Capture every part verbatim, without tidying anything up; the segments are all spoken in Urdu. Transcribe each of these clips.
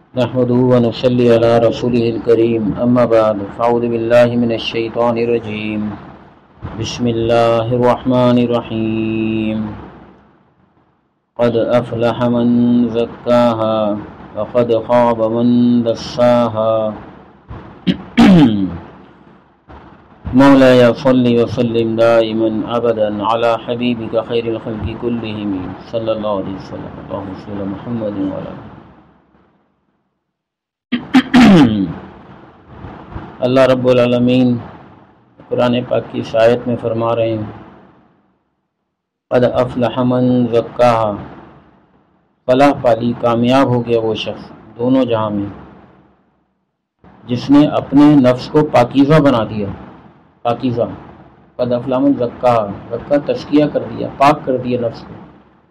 نحمده ونصلي على رسوله الكريم أما بعد فأعوذ بالله من الشيطان الرجيم بسم الله الرحمن الرحيم قد أفلح من زكاها وقد خاب من دساها مولاي صل وسلم دائما أبدا على حبيبك خير الخلق كلهم صلى الله عليه وسلم اللهم صل على محمد وعلى آله. اللہ رب العالمین قرآن پاک کی اس آیت میں فرما رہے ہیں قد افلح من زکاہا، فلاح پالی، کامیاب ہو گیا وہ شخص دونوں جہاں میں جس نے اپنے نفس کو پاکیزہ بنا دیا. پاکیزہ قد افلح من زکاہا، زکا تزکیہ کر دیا، پاک کر دیا نفس کو،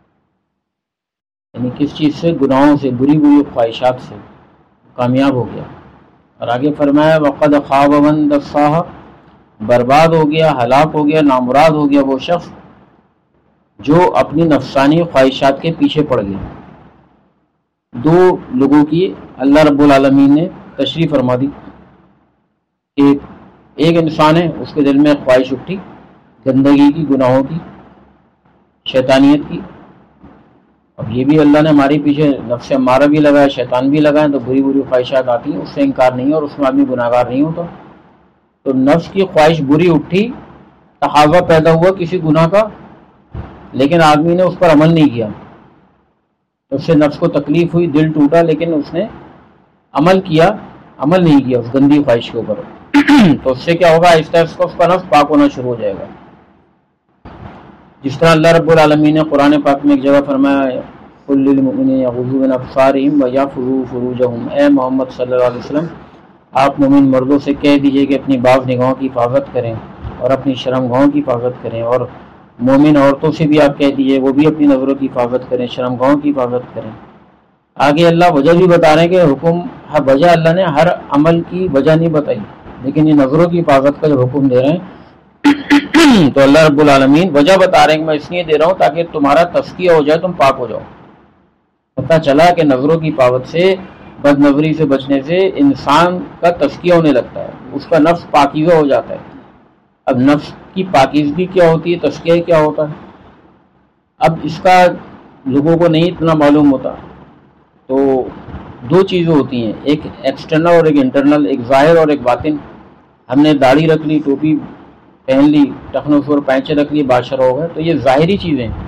یعنی کس چیز سے؟ گناہوں سے، بری بری خواہشات سے کامیاب ہو گیا. اور آگے فرمایا وقد خاب من دساہا، برباد ہو گیا، ہلاک ہو گیا، نامراد ہو گیا وہ شخص جو اپنی نفسانی خواہشات کے پیچھے پڑ گیا. دو لوگوں کی اللہ رب العالمین نے تشریح فرما دی کہ ایک انسان ہے، اس کے دل میں خواہش اٹھی گندگی کی، گناہوں کی، شیطانیت کی. اب یہ بھی اللہ نے ہمارے پیچھے نفس امارہ بھی لگایا، شیطان بھی لگائے، تو بری بری خواہشات آتی ہیں، اس سے انکار نہیں ہے اور اس میں آدمی گناہ گار نہیں ہوتا. تو نفس کی خواہش بری اٹھی، تقاضا پیدا ہوا کسی گناہ کا، لیکن آدمی نے اس پر عمل نہیں کیا، اس سے نفس کو تکلیف ہوئی، دل ٹوٹا، لیکن اس نے عمل کیا عمل نہیں کیا اس گندی خواہش کے اوپر. تو اس سے کیا ہوگا؟ آہستہ آہستہ اس کا نفس پاک ہونا شروع ہو جائے گا. جس طرح اللہ رب العالمین نے قرآن پاک میں ایک جگہ فرمایا قل للمؤمنین یغضوا من ابصارہم ویحفظوا فروجہم، اے محمد صلی اللہ علیہ وسلم آپ مومن مردوں سے کہہ دیجئے کہ اپنی بعض نگاہوں کی حفاظت کریں اور اپنی شرمگاہوں کی حفاظت کریں، اور مومن عورتوں سے بھی آپ کہہ دیجئے وہ بھی اپنی نظروں کی حفاظت کریں، شرمگاہوں کی حفاظت کریں. آگے اللہ وجہ بھی بتا رہے ہیں کہ حکم وجہ اللہ نے ہر عمل کی وجہ نہیں بتائی، لیکن یہ نظروں کی حفاظت کا جو حکم دے رہے ہیں تو اللہ رب العالمین وجہ بتا رہے ہیں کہ میں اس لیے دے رہا ہوں تاکہ تمہارا تزکیہ ہو جائے، تم پاک ہو جاؤ. پتہ چلا کہ نظروں کی پاوت سے، بد نظری سے بچنے سے انسان کا تزکیہ ہونے لگتا ہے، اس کا نفس پاکیزہ ہو جاتا ہے. اب نفس کی پاکیزگی کیا ہوتی ہے، تزکیہ کیا ہوتا ہے؟ اب اس کا لوگوں کو نہیں اتنا معلوم ہوتا. تو دو چیزیں ہوتی ہیں، ایک ایکسٹرنل اور ایک انٹرنل، ایک ظاہر اور ایک باطن. ہم نے داڑھی رکھ لی، ٹوپی پہن لی، ٹخنوں پر پینچے رکھ لی، بادشاہ ہو گئے، تو یہ ظاہری چیزیں ہیں.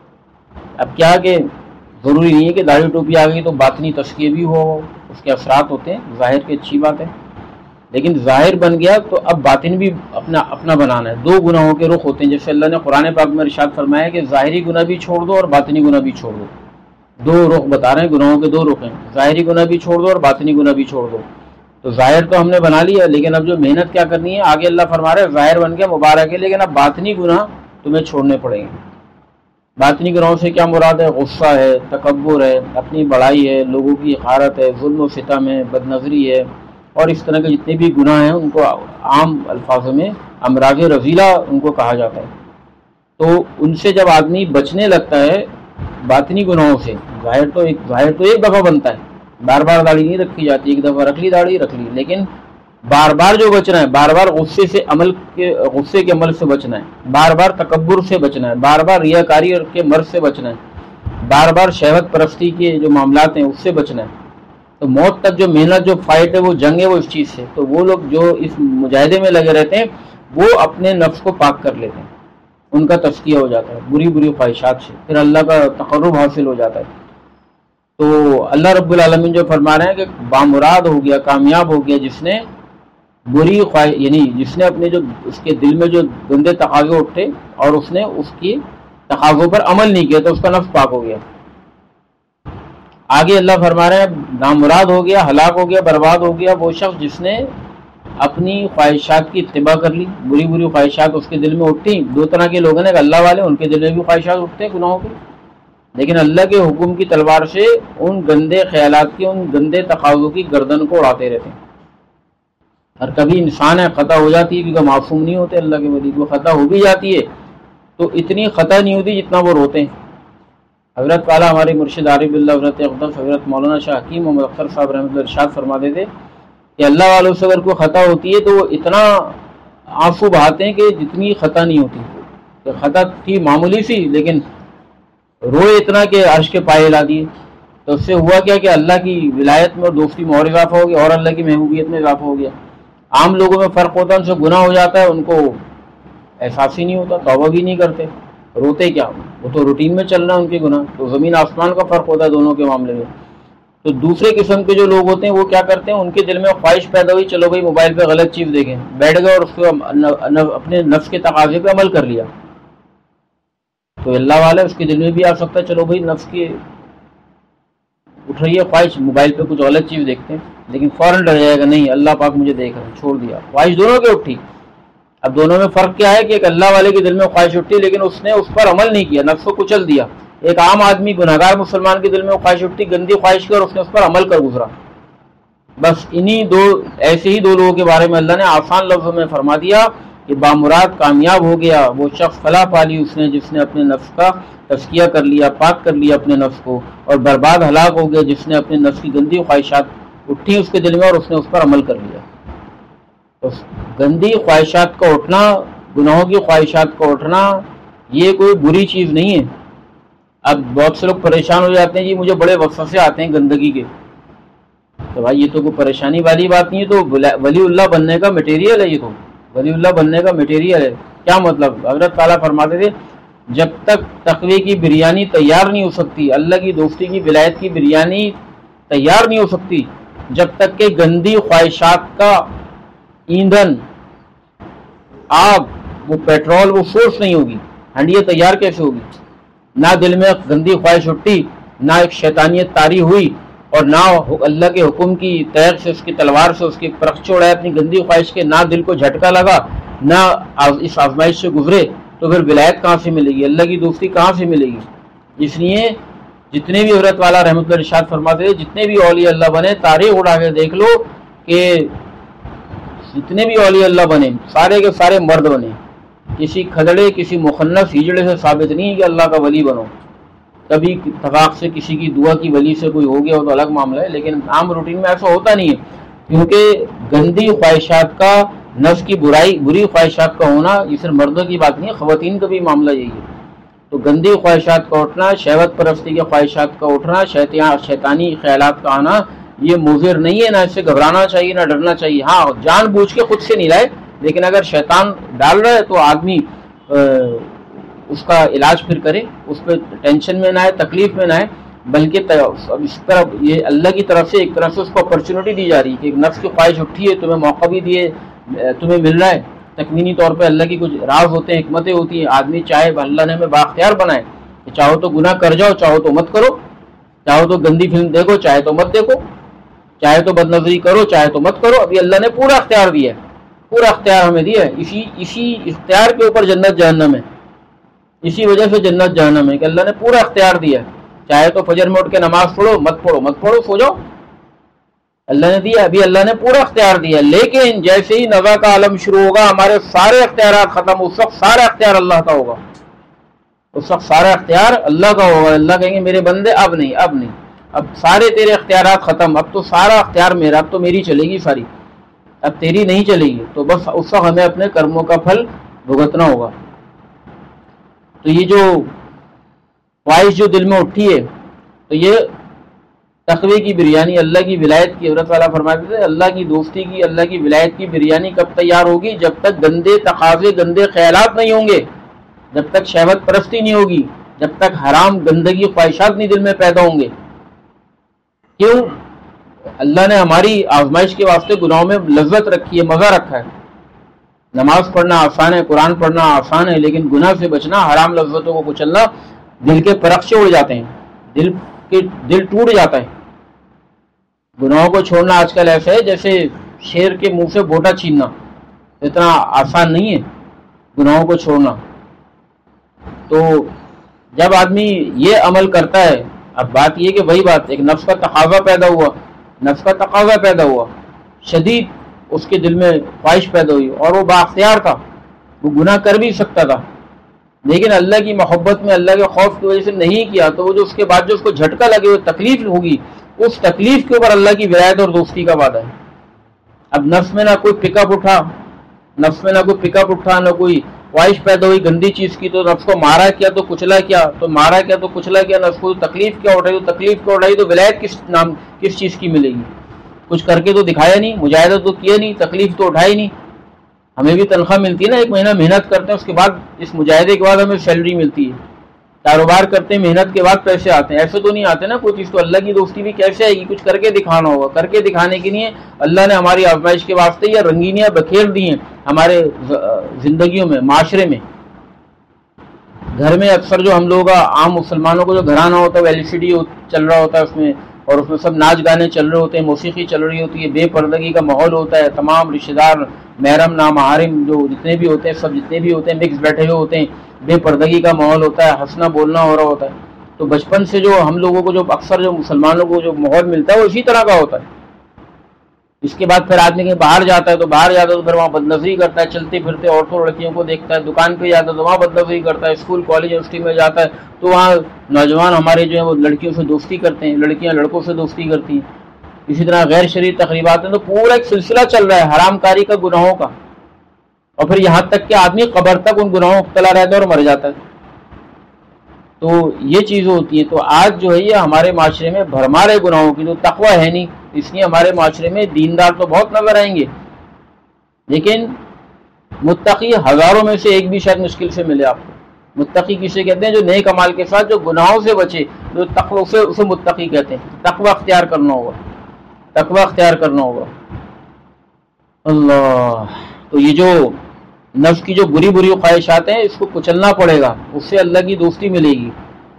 اب کیا کہ ضروری نہیں ہے کہ داڑھی ٹوپی آ گئی تو باطنی تزکیہ بھی ہو، اس کے اثرات ہوتے ہیں، ظاہر کی اچھی بات ہے، لیکن ظاہر بن گیا تو اب باطن بھی اپنا اپنا بنانا ہے. دو گناہوں کے رخ ہوتے ہیں، جیسے اللہ نے قرآن پاک میں ارشاد فرمایا کہ ظاہری گناہ بھی چھوڑ دو اور باطنی گناہ بھی چھوڑ دو. دو رخ بتا رہے ہیں، گناہوں کے دو رخ ہیں، ظاہری گناہ بھی چھوڑ دو اور باطنی گناہ بھی چھوڑ دو. تو ظاہر تو ہم نے بنا لیا، لیکن اب جو محنت کیا کرنی ہے، آگے اللہ فرما رہے ہیں ظاہر بن گیا، مبارک ہے، لیکن اب باطنی گناہ تمہیں چھوڑنے پڑیں گے. باطنی گناہوں سے کیا مراد ہے؟ غصہ ہے، تکبر ہے، اپنی بڑائی ہے، لوگوں کی حقارت ہے، ظلم و ستم ہے، بد نظری ہے، اور اس طرح کے جتنے بھی گناہ ہیں ان کو عام الفاظوں میں امراض رذیلہ ان کو کہا جاتا ہے. تو ان سے جب آدمی بچنے لگتا ہے باطنی گناہوں سے، ظاہر تو ایک ظاہر تو ایک دفعہ بنتا ہے، بار بار داڑھی نہیں رکھی جاتی، ایک دفعہ رکھ لی داڑھی رکھ لی، لیکن بار بار جو بچنا ہے، بار بار غصے سے عمل کے غصے کے عمل سے بچنا ہے، بار بار تکبر سے بچنا ہے، بار بار ریاکاری کے مرض سے بچنا ہے، بار بار شہوت پرستی کے جو معاملات ہیں اس سے بچنا ہے. تو موت تک جو محنت، جو فائٹ ہے، وہ جنگ ہے، وہ اس چیز سے. تو وہ لوگ جو اس مجاہدے میں لگے رہتے ہیں وہ اپنے نفس کو پاک کر لیتے ہیں، ان کا تزکیہ ہو جاتا ہے بری بری خواہشات سے، پھر اللہ کا تقرب حاصل ہو جاتا ہے. تو اللہ رب العالمین جو فرما رہے ہیں کہ بامراد ہو گیا، کامیاب ہو گیا جس نے بری خواہش، یعنی جس نے اپنے جو اس کے دل میں جو گندے تقاضے اٹھے اور اس نے اس کی تقاضوں پر عمل نہیں کیا، تو اس کا نفس پاک ہو گیا. آگے اللہ فرما رہے ہیں نامراد ہو گیا، ہلاک ہو گیا، برباد ہو گیا وہ شخص جس نے اپنی خواہشات کی اتباع کر لی، بری بری خواہشات اس کے دل میں اٹھیں. دو طرح کے لوگ ہیں، اللہ والے، ان کے دل میں بھی خواہشات اٹھتے ہیں گناہوں کی، لیکن اللہ کے حکم کی تلوار سے ان گندے خیالات کی، ان گندے تقاضوں کی گردن کو اڑاتے رہتے ہیں. اور کبھی انسان ہے خطا ہو جاتی ہے، کیونکہ معصوم نہیں ہوتے اللہ کے ولی، کو خطا ہو بھی جاتی ہے تو اتنی خطا نہیں ہوتی جتنا وہ روتے ہیں. حضرت والا ہمارے مرشد عارف اللہ حضرت اقدس حضرت مولانا شاہ حکیم محمد اختر صاحب رحمۃ اللہ ارشاد فرماتے تھے کہ اللہ والوں سے اگر کوئی خطا ہوتی ہے تو وہ اتنا آنسو بہاتے ہیں کہ جتنی خطا نہیں ہوتی. تو خطا تھی معمولی سی لیکن روئے اتنا کہ عرش کے پائے لا دیے. تو اس سے ہوا کیا کہ اللہ کی ولایت میں اور دوستی میں اور اضافہ ہو گیا اور اللہ کی محبوبیت میں اضافہ ہو گیا. عام لوگوں میں فرق ہوتا ہے، ان سے گناہ ہو جاتا ہے، ان کو احساس ہی نہیں ہوتا، توبہ بھی نہیں کرتے، روتے کیا، وہ تو روٹین میں چل رہا ہے ان کے گناہ. تو زمین آسمان کا فرق ہوتا ہے دونوں کے معاملے میں. تو دوسرے قسم کے جو لوگ ہوتے ہیں وہ کیا کرتے ہیں، ان کے دل میں خواہش پیدا ہوئی چلو بھائی موبائل پہ غلط چیز دیکھیں، بیٹھ گئے اور اس کو اپنے نفس کے تقاضے پہ عمل کر لیا. تو اللہ والا اس کے دل میں بھی آ سکتا ہے چلو بھائی نفس کی اٹھ رہی ہے خواہش، موبائل پہ کچھ غلط چیز دیکھتے ہیں، لیکن فوراً ڈر جائے گا نہیں اللہ پاک مجھے دیکھ رہے ہیں، چھوڑ دیا. خواہش دونوں کی اٹھی. اب دونوں میں فرق کیا ہے کہ ایک اللہ والے کے دل میں خواہش اٹھی لیکن اس نے اس پر عمل نہیں کیا، نفس کو کچل دیا. ایک عام آدمی گناہگار مسلمان کے دل میں خواہش اٹھی، گندی خواہش کی، اور اس نے اس پر عمل کر گزرا. بس انہی دو ایسے ہی دو لوگوں کے بارے میں اللہ نے آسان لفظوں میں فرما دیا کہ بامراد کامیاب ہو گیا وہ شخص، فلاح پا لی اس نے جس نے اپنے نفس کا تزکیہ کر لیا، پاک کر لیا اپنے نفس کو، اور برباد ہلاک ہو گیا جس نے اپنے نفس کی گندی خواہشات اٹھی اس کے دل میں اور اس نے اس پر عمل کر لیا. اس گندی خواہشات کا اٹھنا، گناہوں کی خواہشات کا اٹھنا یہ کوئی بری چیز نہیں ہے. اب بہت سے لوگ پریشان ہو جاتے ہیں جی مجھے بڑے وسوسے آتے ہیں گندگی کے. تو بھائی یہ تو کوئی پریشانی والی بات نہیں ہے، تو ولی اللہ بننے کا مٹیریل ہے. یہ تو ولی اللہ بننے کا مٹیریل ہے. کیا مطلب؟ حضرت تعالیٰ فرماتے تھے جب تک تقوی کی بریانی تیار نہیں ہو سکتی، اللہ کی دوستی کی ولایت کی بریانی تیار نہیں ہو سکتی جب تک کہ گندی خواہشات کا ایندھن، آگ، وہ پیٹرول، وہ سورس نہیں ہوگی. ہنڈیاں تیار کیسے ہوگی؟ نہ دل میں گندی خواہش اٹھی، نہ ایک شیطانیت طاری ہوئی، اور نہ اللہ کے حکم کی تیغ سے، اس کی تلوار سے اس کی پرخچے اڑائے اپنی گندی خواہش کے، نہ دل کو جھٹکا لگا، نہ اس آزمائش سے گزرے، تو پھر ولایت کہاں سے ملے گی؟ اللہ کی دوستی کہاں سے ملے گی؟ اس لیے جتنے بھی حضرت والا رحمۃ اللہ ارشاد فرماتے تھے جتنے بھی اولیاء اللہ بنے، تاریخ اڑا کے دیکھ لو کہ جتنے بھی اولیاء اللہ بنے سارے کے سارے مرد بنے. کسی کھدڑے، کسی مخنث ہجڑے سے ثابت نہیں ہے کہ اللہ کا ولی بنو. کبھی اتفاق سے کسی کی دعا کی ولی سے کوئی ہو گیا ہو تو الگ معاملہ ہے، لیکن عام روٹین میں ایسا ہوتا نہیں ہے. کیونکہ گندی خواہشات کا، نفس کی برائی بری خواہشات کا ہونا یہ صرف مردوں کی بات نہیں ہے، خواتین کا بھی معاملہ یہی ہے. تو گندی خواہشات کا اٹھنا، شہوت پرستی کے خواہشات کا اٹھنا، شیطانی خیالات کا آنا یہ مضر نہیں ہے. نہ اس سے گھبرانا چاہیے نہ ڈرنا چاہیے. ہاں جان بوجھ کے خود سے نہیں لائے، لیکن اگر شیطان ڈال رہا ہے تو آدمی اس کا علاج پھر کرے، اس پہ ٹینشن میں نہ آئے، تکلیف میں نہ آئے، بلکہ اس طرف یہ اللہ کی طرف سے ایک طرف سے اس کو اپرچونٹی دی جا رہی ہے کہ ایک نفس کی خواہش اٹھی ہے، تمہیں موقع بھی دیے، تمہیں مل رہا ہے. تکوینی طور پہ اللہ کی کچھ راز ہوتے ہیں، حکمتیں ہوتی ہیں. آدمی چاہے اللہ نے ہمیں بااختیار بنائے کہ چاہو تو گناہ کر جاؤ، چاہو تو مت کرو، چاہو تو گندی فلم دیکھو، چاہے تو مت دیکھو، چاہے تو بد نظری کرو، چاہے تو مت کرو. ابھی اللہ نے پورا اختیار دیا ہے، پورا اختیار ہمیں دیا ہے. اسی اسی اختیار کے اوپر جنت جہنم ہے. اسی وجہ سے جنت جہنم ہے کہ اللہ نے پورا اختیار دیا ہے. چاہے تو فجر میں اٹھ کے نماز پڑھو، مت پڑھو مت پڑھو، سو جاؤ. اللہ نے دیا، ابھی اللہ نے پورا اختیار دیا. لیکن جیسے ہی نزا کا عالم شروع ہوگا ہمارے سارے اختیارات ختم، اس وقت سارا اختیار اللہ کا ہوگا. اس وقت سارا اختیار اللہ کا ہوگا. اللہ کہیں گے میرے بندے اب نہیں، اب نہیں، اب سارے تیرے اختیارات ختم، اب تو سارا اختیار میرا، اب تو میری چلے گی ساری، اب تیری نہیں چلے گی. تو بس اس وقت ہمیں اپنے کرموں کا پھل بھگتنا ہوگا. تو یہ جو خواہش جو دل میں اٹھی ہے تو یہ تقوی کی بریانی، اللہ کی ولایت کی، حضرت والا فرماتے تھے اللہ کی دوستی کی، اللہ کی ولایت کی بریانی کب تیار ہوگی؟ جب تک گندے تقاضے، گندے خیالات نہیں ہوں گے، جب تک شہوت پرستی نہیں ہوگی، جب تک حرام گندگی خواہشات نہیں دل میں پیدا ہوں گے. کیوں؟ اللہ نے ہماری آزمائش کے واسطے گناہوں میں لذت رکھی ہے، مزہ رکھا ہے. نماز پڑھنا آسان ہے، قرآن پڑھنا آسان ہے، لیکن گناہ سے بچنا، حرام لذتوں کو کچلنا، دل کے پرخچے اڑ جاتے ہیں، دل کے دل ٹوٹ جاتا ہے. گناہوں کو چھوڑنا آج کل ایسا ہے جیسے شیر کے منہ سے بوٹا چھیننا، اتنا آسان نہیں ہے گناہوں کو چھوڑنا. تو جب آدمی یہ عمل کرتا ہے، اب بات یہ کہ وہی بات، ایک نفس کا تقاضا پیدا ہوا، نفس کا تقاضا پیدا ہوا، شدید اس کے دل میں خواہش پیدا ہوئی، اور وہ بااختیار تھا، وہ گناہ کر بھی سکتا تھا، لیکن اللہ کی محبت میں اللہ کے خوف کی وجہ سے نہیں کیا تو وہ جو اس کے بعد جو اس کو جھٹکا لگے وہ تکلیف ہوگی، اس تکلیف کے اوپر اللہ کی ولایت اور دوستی کا وعدہ ہے۔ اب نفس میں نہ کوئی پک اپ اٹھا نفس میں نہ کوئی پک اپ اٹھا نہ کوئی خواہش پیدا ہوئی گندی چیز کی تو نفس کو مارا کیا تو کچلا کیا تو مارا کیا تو کچلا کیا، نفس کو تکلیف کیا اٹھائی تو تکلیف کیا اٹھائی، تو ولایت کس نام کس چیز کی ملے گی؟ کچھ کر کے تو دکھایا نہیں، مجاہدہ تو کیا نہیں، تکلیف تو اٹھائی نہیں۔ ہمیں بھی تنخواہ ملتی ہے نا، ایک مہینہ محنت کرتے ہیں اس کے بعد اس مجاہدے کے بعد ہمیں سیلری ملتی ہے، کاروبار کرتے ہیں محنت کے بعد پیسے آتے ہیں، ایسے تو نہیں آتے نا کوئی چیز۔ تو اللہ کی دوستی بھی کیسے آئے گی؟ کچھ کر کے دکھانا ہوگا، کر کے دکھانے کے لیے اللہ نے ہماری آزمائش کے واسطے یا رنگینیاں بکھیر دی ہیں ہمارے زندگیوں میں، معاشرے میں۔ گھر میں اکثر جو ہم لوگوں کا عام مسلمانوں کو جو گھرانہ ہوتا ہے وہ ایل سی ڈی چل رہا ہوتا ہے اس میں، اور اس میں سب ناچ گانے چل رہے ہوتے ہیں، موسیقی چل رہی ہوتی ہے، بے پردگی کا ماحول ہوتا ہے، تمام رشتہ دار محرم نامحارم جو جتنے بھی ہوتے ہیں سب جتنے بھی ہوتے ہیں مکس بیٹھے ہوئے ہوتے ہیں، بے پردگی کا ماحول ہوتا ہے، ہنسنا بولنا ہو رہا ہوتا ہے۔ تو بچپن سے جو ہم لوگوں کو جو اکثر جو مسلمانوں کو جو ماحول ملتا ہے وہ اسی طرح کا ہوتا ہے۔ اس کے بعد پھر آدمی کہیں باہر جاتا ہے تو باہر جاتا ہے تو پھر وہاں بدنظری کرتا ہے، چلتے پھرتے عورتوں لڑکیوں کو دیکھتا ہے، دکان پہ جاتا ہے تو وہاں بدنظری کرتا ہے، اسکول کالج یونیورسٹی میں جاتا ہے تو وہاں نوجوان ہمارے جو ہیں وہ لڑکیوں سے دوستی کرتے ہیں، لڑکیاں لڑکوں سے دوستی کرتی ہیں۔ اسی طرح غیر شرعی تقریبات ہیں، تو پورا ایک سلسلہ چل رہا ہے حرام کاری کا، گناہوں کا، اور پھر یہاں تک کہ آدمی قبر تک ان گناہوں مبتلا رہتا ہے اور مر جاتا ہے۔ تو یہ چیزیں ہوتی ہیں۔ تو آج جو ہے یہ ہمارے معاشرے میں بھرمار ہے گناہوں کی، تو تقویٰ ہے نہیں، اس لیے ہمارے معاشرے میں دیندار تو بہت نظر آئیں گے لیکن متقی ہزاروں میں سے ایک بھی شاید مشکل سے ملے آپ کو۔ متقی کسے کہتے ہیں؟ جو نیک عمال کے ساتھ جو گناہوں سے بچے، جو تقوی، اسے اسے متقی کہتے ہیں۔ تقویٰ اختیار کرنا ہوگا، تقویٰ اختیار کرنا ہوگا۔ اللہ، تو یہ جو نفس کی جو بری بری خواہشات ہیں اس کو کچلنا پڑے گا، اس سے اللہ کی دوستی ملے گی۔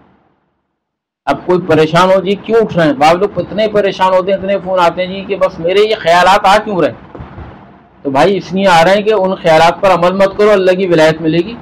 اب کوئی پریشان ہو جی کیوں اٹھ رہے ہیں، بعض لوگ اتنے پریشان ہوتے ہیں، اتنے فون آتے ہیں جی کہ بس میرے یہ خیالات آ کیوں رہے ہیں؟ تو بھائی اس لیے آ رہے ہیں کہ ان خیالات پر عمل مت کرو، اللہ کی ولایت ملے گی۔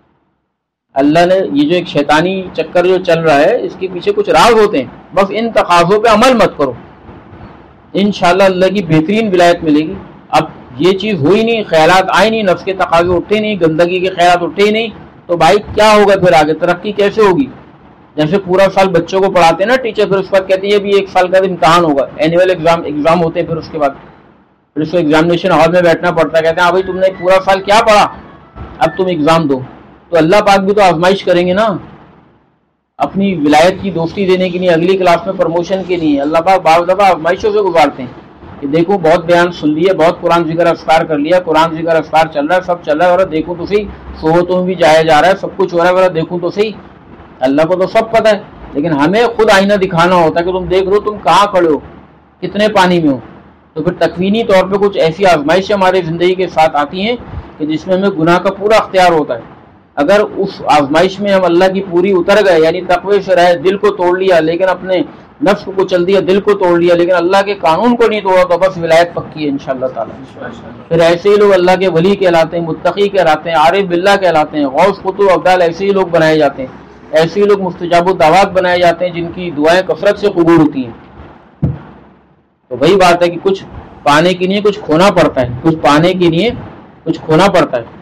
اللہ نے یہ جو ایک شیطانی چکر جو چل رہا ہے اس کے پیچھے کچھ راز ہوتے ہیں، بس ان تقاضوں پہ عمل مت کرو، انشاءاللہ اللہ کی بہترین ولایت ملے گی۔ اب یہ چیز ہوئی نہیں، خیالات آئے نہیں، نفس کے تقاضے اٹھے نہیں، گندگی کے خیالات اٹھے ہی نہیں، تو بھائی کیا ہوگا پھر آگے؟ ترقی کیسے ہوگی؟ جیسے پورا سال بچوں کو پڑھاتے ہیں نا ٹیچر، پھر اس کے بعد کہتے ہیں یہ بھی ایک سال کا امتحان ہوگا، اینوئل ایگزام ایگزام ہوتے ہیں، پھر اس کے بعد پھر اس کو ایگزامینیشن ہال میں بیٹھنا پڑتا ہے، کہتے ہیں ہاں بھائی تم نے پورا سال کیا پڑھا، اب تم ایگزام دو۔ تو اللہ پاک بھی تو آزمائش کریں گے نا، اپنی ولایت کی دوستی دینے کے لیے، اگلی کلاس میں پروموشن کے لیے اللہ پاک بعض دفعہ آزمائشوں سے گزارتے ہیں کہ دیکھو بہت بیان سن لیا، بہت قرآن ذکر اذکار کر لیا، قرآن ذکر اذکار چل رہا ہے، سب چل رہا ہے، اور دیکھو تو صحیح، صحبتوں میں بھی جایا جا رہا ہے، سب کچھ ہو رہا ہے، ورنہ دیکھوں تو صحیح۔ اللہ کو تو سب پتہ ہے، لیکن ہمیں خود آئینہ دکھانا ہوتا ہے کہ تم دیکھ لو تم کہاں کھڑے ہو، کتنے پانی میں ہو۔ تو پھر تکوینی طور پہ کچھ ایسی آزمائشیں ہماری زندگی کے ساتھ آتی ہیں کہ جس میں ہمیں گناہ کا پورا اختیار ہوتا ہے۔ اگر اس آزمائش میں ہم اللہ کی پوری اتر گئے، یعنی تقوی سے رہے، دل کو توڑ لیا لیکن اپنے نفس کو کچل دیا، دل کو توڑ لیا لیکن اللہ کے قانون کو نہیں توڑا، تو بس ولایت پکی ہے انشاءاللہ تعالی۔ پھر ایسے ہی لوگ اللہ کے ولی کہلاتے ہیں، متقی کہلاتے ہیں، عارف باللہ کہلاتے ہیں، غوث قطب ابدال، ایسے ہی لوگ بنائے جاتے ہیں، ایسے ہی لوگ مستجاب الدعوات بنائے جاتے ہیں جن کی دعائیں کثرت سے قبول ہوتی ہیں۔ تو وہی بات ہے کہ کچھ پانے کے لیے کچھ کھونا پڑتا ہے، کچھ پانے کے لیے کچھ کھونا پڑتا ہے۔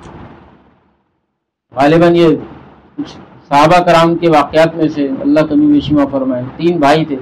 غالباً یہ کچھ صحابہ کرام کے واقعات میں سے اللہ کمی بیشی معاف فرمائے، تین بھائی تھے،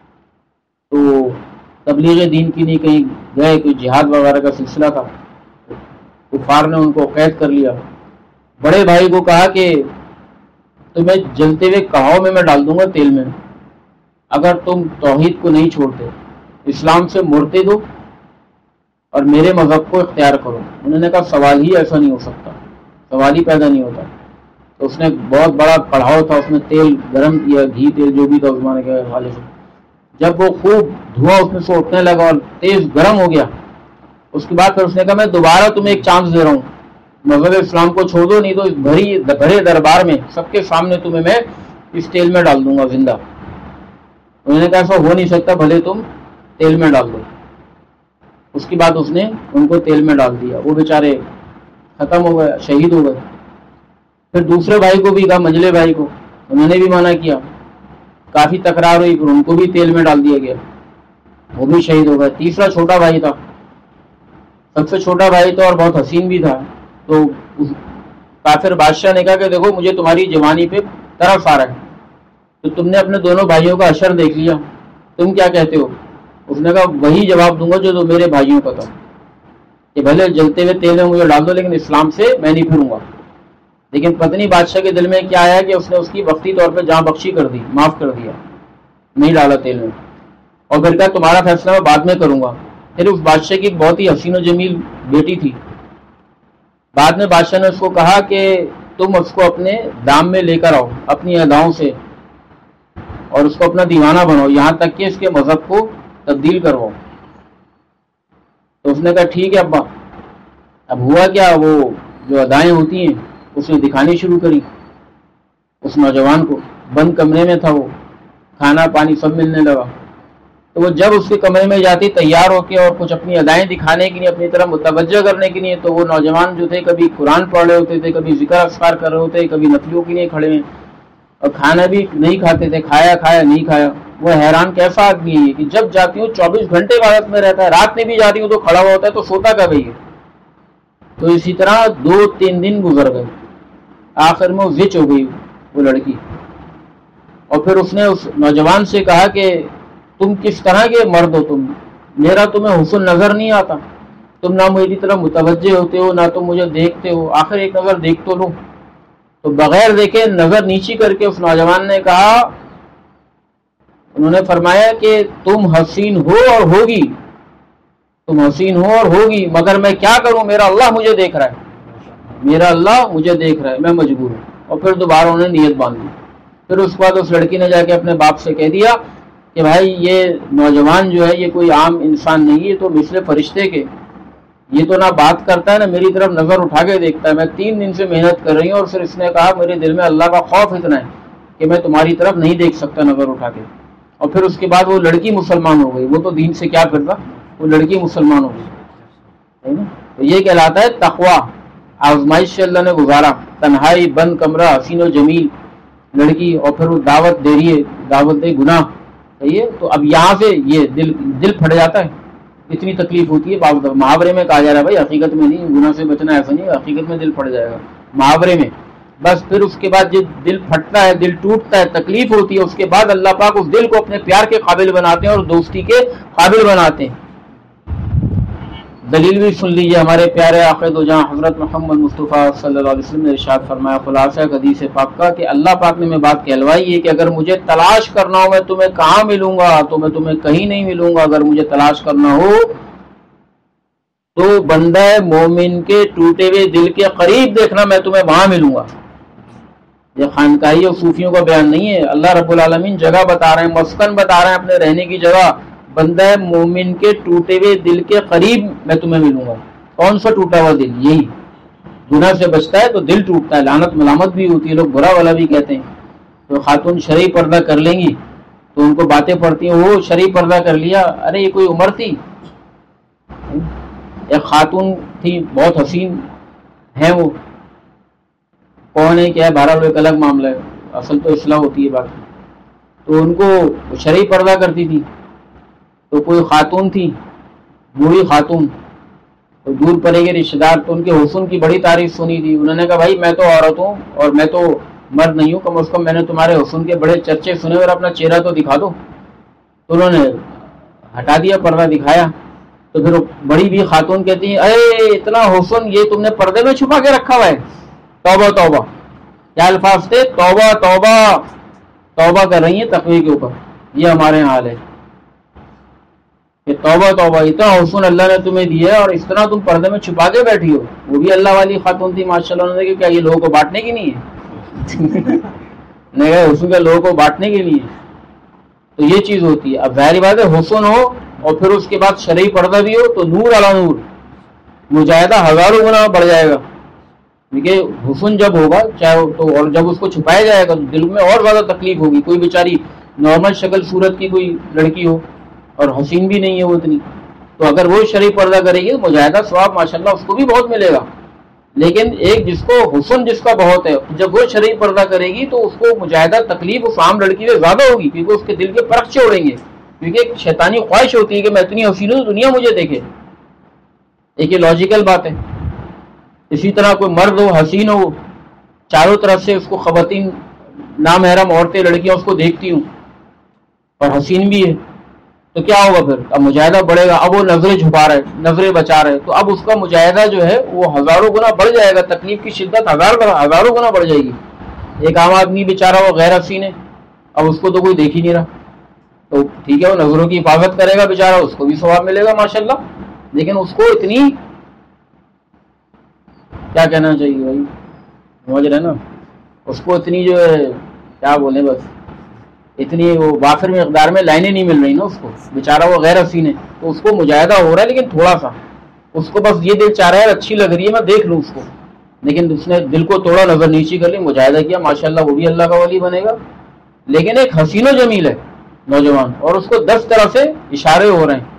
تو تبلیغ دین کی نہیں کہیں گئے، کوئی جہاد وغیرہ کا سلسلہ تھا، کفار نے ان کو قید کر لیا۔ بڑے بھائی کو کہا کہ تمہیں جلتے ہوئے کہاؤ میں میں ڈال دوں گا تیل میں، اگر تم توحید کو نہیں چھوڑتے، اسلام سے مرتے دو اور میرے مذہب کو اختیار کرو۔ انہوں نے کہا سوال ہی ایسا نہیں ہو سکتا، سوال ہی پیدا نہیں ہوتا۔ تو اس نے بہت بڑا کڑھاؤ تھا، اس میں تیل گرم کیا، گھی تیل جو بھی تھا اس زمانے کے حوالے سے، جب وہ خوب دھواں اس میں سے اٹھنے لگا اور تیز گرم ہو گیا، اس کے بعد پھر اس نے کہا میں دوبارہ تمہیں ایک چانس دے رہا ہوں، مذہب اسلام کو چھوڑ دو، نہیں تو اس بھری بھرے دربار میں سب کے سامنے تمہیں میں اس تیل میں ڈال دوں گا زندہ۔ انہوں نے کہا ایسا ہو نہیں سکتا، بھلے تم تیل میں ڈال دو۔ اس کے بعد اس نے ان کو تیل میں ڈال دیا، وہ بیچارے ختم ہو گئے، شہید ہو گئے۔ پھر دوسرے بھائی کو بھی کہا، منجلے بھائی کو، انہوں نے بھی منع کیا، کافی تکرار ہوئی، پھر ان کو بھی تیل میں ڈال دیا گیا، وہ بھی شہید ہو گئے۔ تیسرا چھوٹا بھائی تھا، سب سے چھوٹا بھائی تھا اور بہت حسین بھی تھا، تو کافر بادشاہ نے کہا کہ دیکھو مجھے تمہاری جوانی پہ طرف آ رہا ہے، تو تم نے اپنے دونوں بھائیوں کا حشر دیکھ لیا، تم کیا کہتے ہو؟ اس نے کہا وہی جواب دوں گا جو تو میرے بھائیوں کا تھا کہ بھلے جلتے ہوئے تیل میں مجھے ڈال دو لیکن اسلام سے میں نہیں پھروں گا۔ لیکن پتنی بادشاہ کے دل میں کیا آیا کہ اس نے اس کی وقتی طور پہ جاں بخشی کر دی، معاف کر دیا، نہیں ڈالا تیل میں، اور پھر کہا تمہارا فیصلہ میں بعد میں کروں گا۔ پھر اس بادشاہ کی بہت ہی حسین و جمیل بیٹی تھی، بعد میں بادشاہ نے اس کو کہا کہ تم اس کو اپنے دام میں لے کر آؤ اپنی اداؤں سے، اور اس کو اپنا دیوانہ بناؤ، یہاں تک کہ اس کے مذہب کو تبدیل کرواؤ۔ تو اس نے کہا ٹھیک ہے ابا۔ اب ہوا کیا، وہ جو ادائیں ہوتی ہیں اس نے دکھانی شروع کری اس نوجوان کو، بند کمرے میں تھا وہ، کھانا پانی سب ملنے لگا، تو وہ جب اس کے کمرے میں جاتی تیار ہو کے اور کچھ اپنی ادائیں دکھانے کے لیے اپنی طرف متوجہ کرنے کے لیے، تو وہ نوجوان جو تھے کبھی قرآن پڑھ رہے ہوتے تھے، کبھی ذکر اذکار کر رہے ہوتے، کبھی نفلوں کے لیے کھڑے ہیں، اور کھانا بھی نہیں کھاتے تھے، کھایا کھایا نہیں کھایا۔ وہ حیران کیسا آدمی ہے کہ جب جاتی ہوں چوبیس گھنٹے عبادت میں رہتا ہے، رات میں بھی جاتی ہوں تو کھڑا ہوا ہوتا ہے، تو سوتا کب ہے؟ تو اسی طرح دو تین دن گزر گئے، آخر میں وہ زچ ہو گئی وہ لڑکی، اور پھر اس نے اس نوجوان سے کہا کہ تم کس طرح کے مرد ہو، تم میرا تمہیں حسن نظر نہیں آتا، تم نہ میری طرف متوجہ ہوتے ہو نہ تم مجھے دیکھتے ہو، آخر ایک نظر دیکھ تو لو۔ تو بغیر دیکھے نظر نیچی کر کے اس نوجوان نے کہا، انہوں نے فرمایا کہ تم حسین ہو اور ہوگی، تم حسین ہو اور ہوگی، مگر میں کیا کروں، میرا اللہ مجھے دیکھ رہا ہے، میرا اللہ مجھے دیکھ رہا ہے، میں مجبور ہوں۔ اور پھر دوبارہ انہوں نے نیت باندھ لی۔ پھر اس کے بعد اس لڑکی نے جا کے اپنے باپ سے کہہ دیا کہ بھائی یہ نوجوان جو ہے یہ کوئی عام انسان نہیں، یہ تو مثل فرشتے کے، یہ تو نہ بات کرتا ہے نہ میری طرف نظر اٹھا کے دیکھتا ہے، میں تین دن سے محنت کر رہی ہوں، اور پھر اس نے کہا میرے دل میں اللہ کا خوف اتنا ہے کہ میں تمہاری طرف نہیں دیکھ سکتا نظر اٹھا کے۔ اور پھر اس کے بعد وہ لڑکی مسلمان ہو گئی، وہ تو دین سے کیا پھرتا، وہ لڑکی مسلمان ہو گئی۔ تو یہ کہلاتا ہے تقویٰ، آزمائش سے اللہ نے گزارا، تنہائی، بند کمرہ، حسین و جمیل لڑکی، اور پھر وہ دعوت دے رہی ہے، دعوت دے گناہ، صحیح ہے۔ تو اب یہاں سے یہ دل دل پھٹ جاتا ہے، اتنی تکلیف ہوتی ہے۔ محاورے میں کہا جا رہا ہے بھائی، حقیقت میں نہیں، گناہ سے بچنا ایسا نہیں، حقیقت میں دل پھٹ جائے گا محاورے میں۔ بس پھر اس کے بعد جب دل پھٹتا ہے، دل ٹوٹتا ہے، تکلیف ہوتی ہے، اس کے بعد اللہ پاک اس دل کو اپنے پیار کے قابل بناتے ہیں اور دوستی کے قابل بناتے ہیں۔ دلیل بھی سن لیجیے، ہمارے پیارے آقا دو جہاں حضرت محمد مصطفیٰ صلی اللہ علیہ وسلم نے ارشاد فرمایا، خلاصہ حدیث پاک کا، کہ اللہ پاک نے میں بات کہلوائی ہے کہ اگر مجھے تلاش کرنا ہو میں تمہیں کہاں ملوں گا، تو میں تمہیں کہیں نہیں ملوں گا۔ اگر مجھے تلاش کرنا ہو تو بندہ مومن کے ٹوٹے ہوئے دل کے قریب دیکھنا، میں تمہیں وہاں ملوں گا۔ یہ خانقاہی اور صوفیوں کا بیان نہیں ہے، اللہ رب العالمین جگہ بتا رہے ہیں، مسکن بتا رہے ہیں، اپنے رہنے کی جگہ۔ بندہ مومن کے ٹوٹے ہوئے دل کے قریب میں تمہیں ملوں گا۔ کون سا ٹوٹا ہوا دل؟ یہی گناہ سے بچتا ہے تو دل ٹوٹتا ہے، لعنت ملامت بھی ہوتی ہے، لوگ برا والا بھی کہتے ہیں۔ تو خاتون شرعی پردہ کر لیں گی تو ان کو باتیں پڑتی ہیں، وہ شرعی پردہ کر لیا، ارے یہ کوئی عمر تھی؟ ایک خاتون تھی بہت حسین ہے، وہ کون ہے کیا ہے بہرحال ایک الگ معاملہ ہے، اصل تو اصلاح ہوتی ہے باقی۔ تو ان کو شرعی پردہ کرتی تھی، تو کوئی خاتون تھی بوڑھی خاتون، تو دور پڑے گئے رشتے دار، تو ان کے حسن کی بڑی تعریف سنی تھی۔ انہوں نے کہا بھائی میں تو عورت ہوں اور میں تو مرد نہیں ہوں، کم از کم میں نے تمہارے حسن کے بڑے چرچے سنے اور اپنا چہرہ تو دکھا دو۔ تو انہوں نے ہٹا دیا، پردہ دکھایا۔ تو پھر بڑی بھی خاتون کہتی ہیں اے اتنا حسن یہ تم نے پردے میں چھپا کے رکھا ہوا ہے؟ توبہ توبہ، کیا الفاظ تھے؟ توبہ توبہ، توبہ کر رہی ہیں تقوی کے اوپر۔ یہ ہمارے حال ہے کہ توبہ توبہ، اتنا حسن اللہ نے تمہیں دیا ہے اور اس طرح تم پردے میں چھپا کے بیٹھی ہو۔ وہ بھی اللہ والی خاتون تھی ماشاء اللہ، نے کیا یہ لوگوں کو بانٹنے کی نہیں ہے؟ نہیں، حسن کے لوگوں کو بانٹنے کے لیے۔ تو یہ چیز ہوتی ہے۔ اب ظاہر بات ہے حسن ہو اور پھر اس کے بعد شرعی پردہ بھی ہو تو نور علی نور، مجاہدہ ہزاروں گنا بڑھ جائے گا۔ کیونکہ حسن جب ہوگا چاہے تو، اور جب اس کو چھپایا جائے گا تو دل میں اور زیادہ تکلیف ہوگی۔ کوئی بیچاری نارمل شکل صورت کی کوئی لڑکی ہو اور حسین بھی نہیں ہے وہ اتنی، تو اگر وہ شرعی پردہ کرے گی مجاہدہ ثواب ماشاءاللہ اس کو بھی بہت ملے گا۔ لیکن ایک جس کو حسن جس کا بہت ہے، جب وہ شرعی پردہ کرے گی تو اس کو مجاہدہ تکلیف اس عام لڑکی سے زیادہ ہوگی، کیونکہ اس کے دل کے پرخ چھوڑیں گے، کیونکہ ایک شیطانی خواہش ہوتی ہے کہ میں اتنی حسین ہوں دنیا مجھے دیکھے۔ ایک یہ لاجیکل بات ہے۔ اسی طرح کوئی مرد ہو حسین ہو چاروں طرف سے اس کو خواتین نامحرم عورتیں لڑکیاں اس کو دیکھتی ہوں اور حسین بھی ہے، تو کیا ہوگا پھر؟ اب مجاہدہ بڑھے گا، اب وہ نظریں جھپا رہے نظریں بچا رہے، تو اب اس کا مجاہدہ جو ہے وہ ہزاروں گنا بڑھ جائے گا، تکلیف کی شدت ہزار ہزاروں گنا بڑھ جائے گی۔ ایک عام آدمی بیچارہ وہ غیر حسین ہے، اب اس کو تو کوئی دیکھ ہی نہیں رہا، تو ٹھیک ہے وہ نظروں کی حفاظت کرے گا بیچارہ، اس کو بھی ثواب ملے گا ماشاءاللہ، لیکن اس کو اتنی کیا کہنا چاہیے بھائی، سمجھ رہے نا، اس کو اتنی جو ہے کیا بولیں، بس اتنی وہ وافر مقدار میں لائنیں نہیں مل رہی نا اس کو، بیچارہ وہ غیر حسین ہے، تو اس کو مجاہدہ ہو رہا ہے لیکن تھوڑا سا، اس کو بس یہ دل چاہ رہا ہے اچھی لگ رہی ہے میں دیکھ لوں اس کو، لیکن اس نے دل کو توڑا، نظر نیچی کر لی، مجاہدہ کیا، ماشاءاللہ وہ بھی اللہ کا ولی بنے گا۔ لیکن ایک حسین و جمیل ہے نوجوان، اور اس کو دس طرح سے اشارے ہو رہے ہیں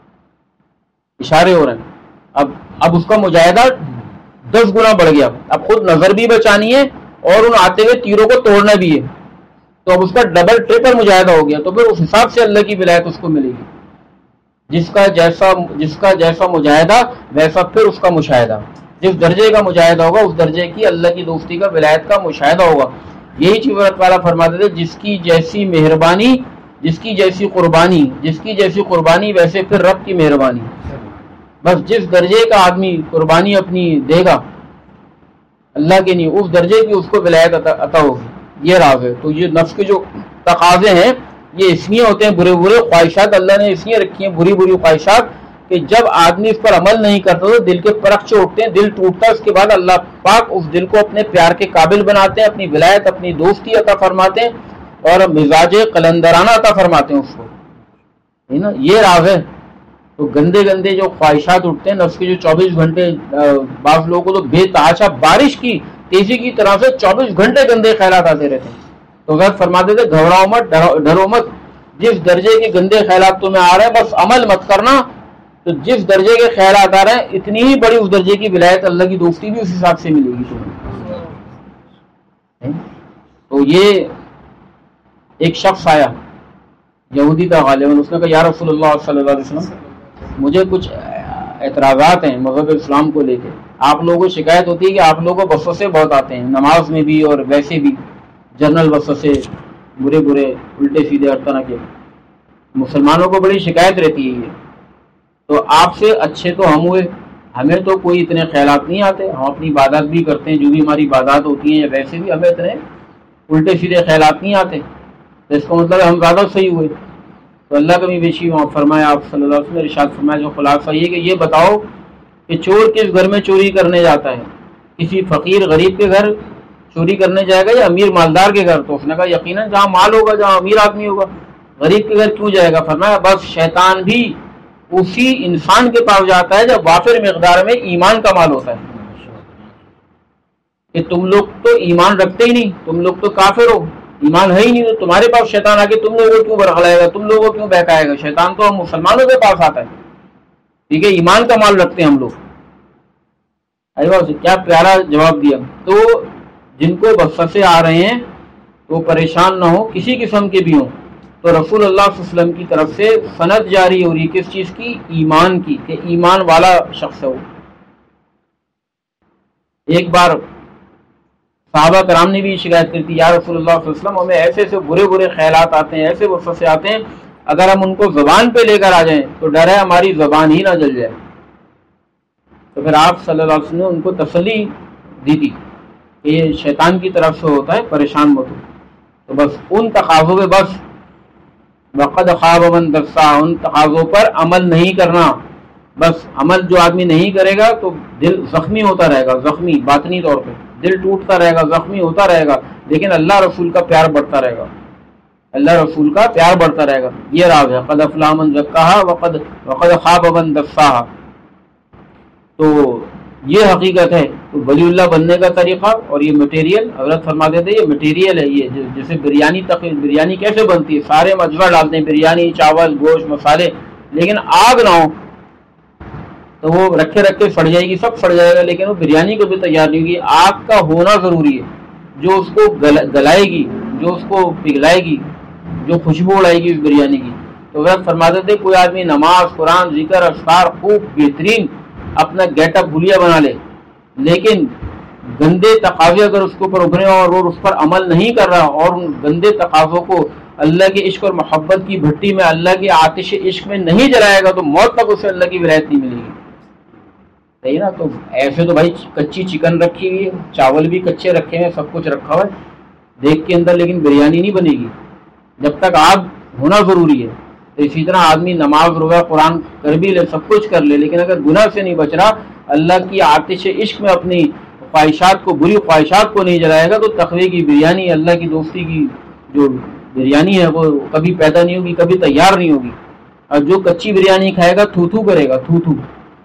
اشارے ہو رہے ہیں اب اب اس کا مجاہدہ دس گنا بڑھ گیا، اب خود نظر بھی بچانی ہے اور ان آتے ہوئے تیروں کو توڑنا بھی ہے، تو اب اس کا ڈبل ٹرپل مجاہدہ ہو گیا، تو پھر اس حساب سے اللہ کی ولایت اس کو ملے گی، جس کا جیسا جس کا جیسا مجاہدہ ویسا پھر اس کا مشاہدہ، جس درجے کا مجاہدہ ہوگا اس درجے کی اللہ کی دوستی کا ولایت کا مشاہدہ ہوگا۔ یہی چیز اللہ تعالیٰ فرماتے تھے، جس کی جیسی مہربانی جس کی جیسی قربانی جس کی جیسی قربانی ویسے پھر رب کی مہربانی، بس جس درجے کا آدمی قربانی اپنی دے گا اللہ کے نہیں، اس درجے کی اس کو ولایت عطا ہوگی، یہ راز ہے۔ تو یہ نفس کے جو تقاضے ہیں یہ اس لیے ہوتے ہیں، برے برے خواہشات اللہ نے اس لیے رکھی ہیں، بری بری خواہشات، کہ جب آدمی اس پر عمل نہیں کرتا تو دل کے پرخچے اٹھتے ہیں، دل ٹوٹتا ہے، اس کے بعد اللہ پاک اس دل کو اپنے پیار کے قابل بناتے ہیں، اپنی ولایت اپنی دوستی عطا فرماتے ہیں اور مزاج قلندرانہ عطا فرماتے ہیں اس کو، ہے نا، یہ راز ہے۔ تو گندے گندے جو خواہشات اٹھتے ہیں نفس کے، جو چوبیس گھنٹے بعض لوگوں کو تو بے تحاشا بارش کی تیزی کی طرح سے چوبیس گھنٹے گندے خیالات آتے رہتے ہیں، تو غیر فرماتے تھے گھبراؤ مت، ڈرو مت، جس درجے کے گندے خیالات تمہیں آ رہے ہیں بس عمل مت کرنا، تو جس درجے کے خیالات آ رہے ہیں اتنی ہی بڑی اس درجے کی ولایت اللہ کی دوستی بھی اس حساب سے ملے گی تمہیں۔ تو یہ ایک شخص آیا یہودی تھا غالباً، اس نے کہا یا رسول اللہ صلی اللہ علیہ وسلم مجھے کچھ اعتراضات ہیں مذہب اسلام کو لے کے، آپ لوگوں کو شکایت ہوتی ہے کہ آپ لوگوں کو وسوسے بہت آتے ہیں، نماز میں بھی اور ویسے بھی جنرل وسوسے، برے برے الٹے سیدھے ہر طرح کے، مسلمانوں کو بڑی شکایت رہتی ہے یہ، تو آپ سے اچھے تو ہم ہوئے، ہمیں تو کوئی اتنے خیالات نہیں آتے، ہم اپنی عبادات بھی کرتے ہیں، جو بھی ہماری عبادات ہوتی ہیں یا ویسے بھی ہمیں اتنے الٹے سیدھے خیالات نہیں آتے، تو اس کا مطلب ہم زیادہ صحیح ہوئے۔ تو اللہ کا بھی بیشی فرمایا آپ صلی اللہ علیہ وسلم نے ارشاد فرمایا جو خلاصہ یہ کہ یہ بتاؤ کہ چور کس گھر میں چوری کرنے جاتا ہے، کسی فقیر غریب کے گھر چوری کرنے جائے گا یا امیر مالدار کے گھر؟ تو اس نے کہا یقیناً جہاں مال ہوگا، جہاں امیر آدمی ہوگا، غریب کے گھر کیوں جائے گا؟ فرمایا بس شیطان بھی اسی انسان کے پاس جاتا ہے جب وافر مقدار میں ایمان کا مال ہوتا ہے، کہ تم لوگ تو ایمان رکھتے ہی نہیں، تم لوگ تو کافر ہو، ایمان ہے ہی نہیں، تو تمہارے پاس شیطان آ کے تم لوگوں کو کیوں برخلائے گا، تم لوگوں کو کیوں بہکائے گا؟ شیطان تو ہم مسلمانوں کے پاس آتا ہے، ٹھیک ہے، ایمان کا مال رکھتے ہیں ہم لوگ۔ کیا پیارا جواب دیا۔ تو جن کو وسوسے آ رہے ہیں تو پریشان نہ ہو، کسی قسم کے بھی ہوں، تو رسول اللہ صلی اللہ علیہ وسلم کی طرف سے سند جاری ہو رہی کس چیز کی؟ ایمان کی، کہ ایمان والا شخص ہے وہ۔ ایک بار صحابہ کرام نے بھی شکایت کی تھی، یا رسول اللہ صلی اللہ علیہ وسلم ہمیں ایسے ایسے برے برے خیالات آتے ہیں، ایسے وسوسے آتے ہیں، اگر ہم ان کو زبان پہ لے کر آ جائیں تو ڈر ہے ہماری زبان ہی نہ جل جائے۔ تو پھر آپ صلی اللہ علیہ وسلم نے ان کو تسلی دی تھی کہ یہ شیطان کی طرف سے ہوتا ہے، پریشان مت ہو۔ تو بس ان تقاضوں پہ بس وقد خواب من دسا، ان تقاضوں پر عمل نہیں کرنا، بس عمل جو آدمی نہیں کرے گا تو دل زخمی ہوتا رہے گا، زخمی باطنی طور پہ دل ٹوٹتا رہے گا، زخمی ہوتا رہے گا، لیکن اللہ رسول کا پیار بڑھتا رہے گا، اللہ رسول کا پیار بڑھتا رہے گا، یہ راز ہے۔ قد افلح من زکاہا وقد وقد خاب من دساہا۔ تو یہ حقیقت ہے۔ تو ولی اللہ بننے کا طریقہ اور یہ مٹیریل، حضرت فرماتے تھے یہ مٹیریل ہے، یہ جیسے بریانی تک، بریانی کیسے بنتی ہے؟ سارے اجزاء ڈالتے ہیں، بریانی، چاول، گوشت، مسالے، لیکن آگ نہ ہو تو وہ رکھے رکھے سڑ جائے گی، سب سڑ جائے گا، لیکن وہ بریانی کو بھی تیار نہیں ہوگی۔ آگ کا ہونا ضروری ہے، جو اس کو گلائے گی، جو اس کو پگھلائے گی، جو خوشبو اڑائے گی اس بریانی کی۔ تو حضرت فرماتے تھے کوئی آدمی نماز، قرآن، ذکر، اذکار خوب بہترین اپنا گیٹ اپ بھولیا بنا لے، لیکن گندے تقاضے اگر اس کے اوپر ابھرے اور وہ اس پر عمل نہیں کر رہا اور ان گندے تقاضوں کو اللہ کے عشق اور محبت کی بھٹی میں اللہ کی آتش عشق میں نہیں جلائے گا تو موت تک اسے اللہ کی ولایت نہیں ملے گی. صحیح نا. تو ایسے تو بھائی کچی چکن رکھی ہوئی ہے, چاول بھی کچے رکھے ہیں, سب کچھ رکھا ہوا ہے دیکھ کے اندر, لیکن بریانی نہیں بنے گی جب تک آگ ہونا ضروری ہے. تو اسی طرح آدمی نماز روزہ قرآن کر بھی لے, سب کچھ کر لے, لیکن اگر گناہ سے نہیں بچ رہا, اللہ کی آتش عشق میں اپنی خواہشات کو, بری خواہشات کو نہیں جلائے گا, تو تقوی کی بریانی, اللہ کی دوستی کی جو بریانی ہے وہ کبھی پیدا نہیں ہوگی, کبھی تیار نہیں ہوگی. اور جو کچی بریانی کھائے گا تھو تھو کرے گا, تھو تھو.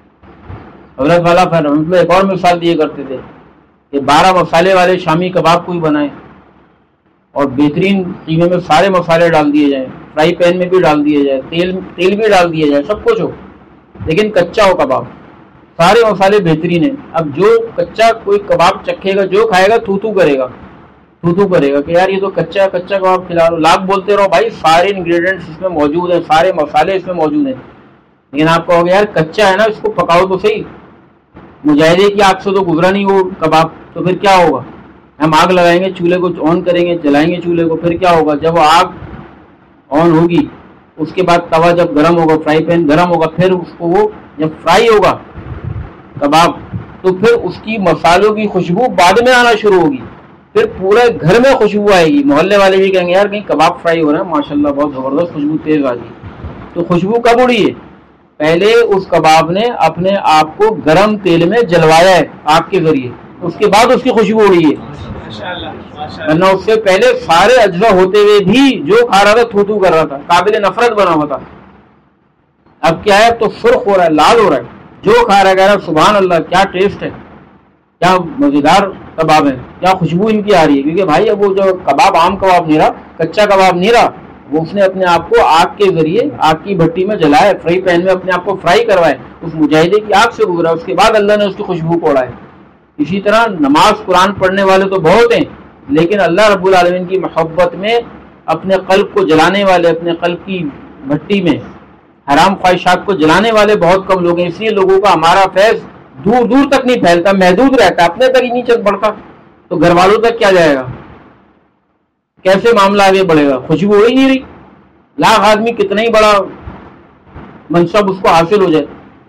حضرت والا رحمۃ اللہ ایک اور مثال دیے کرتے تھے کہ بارہ مسالے والے شامی کباب کو ہی بنائیں اور بہترین قیمے میں سارے مسالے ڈال دیے جائیں, فرائی پین میں بھی ڈال دیے جائے, تیل تیل بھی ڈال دیا جائے, سب کچھ ہو, لیکن کچا ہو کباب, سارے مسالے بہترین ہیں. اب جو کچا کوئی کباب چکھے گا, جو کھائے گا تھو تھو کرے گا, تھو تھو کرے گا کہ یار یہ تو کچا کچا کباب کھلا رہا. لاکھ بولتے رہو بھائی, سارے انگریڈینٹس اس میں موجود ہیں, سارے مسالے اس میں موجود ہیں, لیکن آپ کہو گے یار کچا ہے نا, اس کو پکاؤ تو صحیح. مجاہدے کی آگ سے تو گزرا نہیں وہ کباب, تو پھر کیا ہوگا؟ ہم آگ لگائیں گے, چولہے کو آن کریں گے, جلائیں گے چولہے کو, پھر کیا ہوگا؟ جب وہ آگ آن ہوگی اس کے بعد توا جب گرم ہوگا, فرائی پین گرم ہوگا, پھر اس کو وہ جب فرائی ہوگا کباب تو پھر اس کی مسالوں کی خوشبو بعد میں آنا شروع ہوگی, پھر پورے گھر میں خوشبو آئے گی. محلے والے بھی کہیں گے یار کہیں کباب فرائی ہو رہا ہے, ماشاء اللہ بہت زبردست خوشبو تیز آ گئی. تو خوشبو کب اڑی ہے؟ پہلے اس کباب نے اپنے آپ کو گرم تیل میں جلوایا ہے آگ کے ذریعے, اس کے بعد اس کی خوشبو اڑی ہے. ورنہ اس سے پہلے سارے اجزاء ہوتے ہوئے بھی جو کھا رہا تھا تھو تھو کر رہا تھا, قابل نفرت بنا ہوا تھا. اب کیا ہے, تو سرخ ہو رہا ہے, لال ہو رہا ہے, جو کھا رہا ہے کہہ رہا ہے سبحان اللہ کیا ٹیسٹ ہے, کیا مزیدار کباب ہے, کیا خوشبو ان کی آ رہی ہے. کیونکہ بھائی اب وہ جو کباب عام کباب نہیں رہا, کچا کباب نہیں رہا, وہ اس نے اپنے آپ کو آگ کے ذریعے آگ کی بھٹی میں جلایا, فرائی پین میں اپنے آپ کو فرائی کروائے, اس مجاہدے کی آگ سے گزرا, اس کے بعد اللہ نے اس کی خوشبو کو اڑایا. اسی طرح نماز قرآن پڑھنے والے تو بہت ہیں, لیکن اللہ رب العالمین کی محبت میں اپنے قلب کو جلانے والے, اپنے قلب کی بھٹی میں حرام خواہشات کو جلانے والے بہت کم لوگ ہیں. اس لیے لوگوں کا ہمارا فیض دور دور تک نہیں پھیلتا, محدود رہتا, اپنے تک ہی نہیں چل پڑتا, تو گھر والوں تک کیا جائے گا, کیسے معاملہ آگے بڑھے گا؟ خوشبو ہو ہی نہیں رہی. لاکھ آدمی کتنا ہی بڑا منصب اس کو حاصل ہو جائے,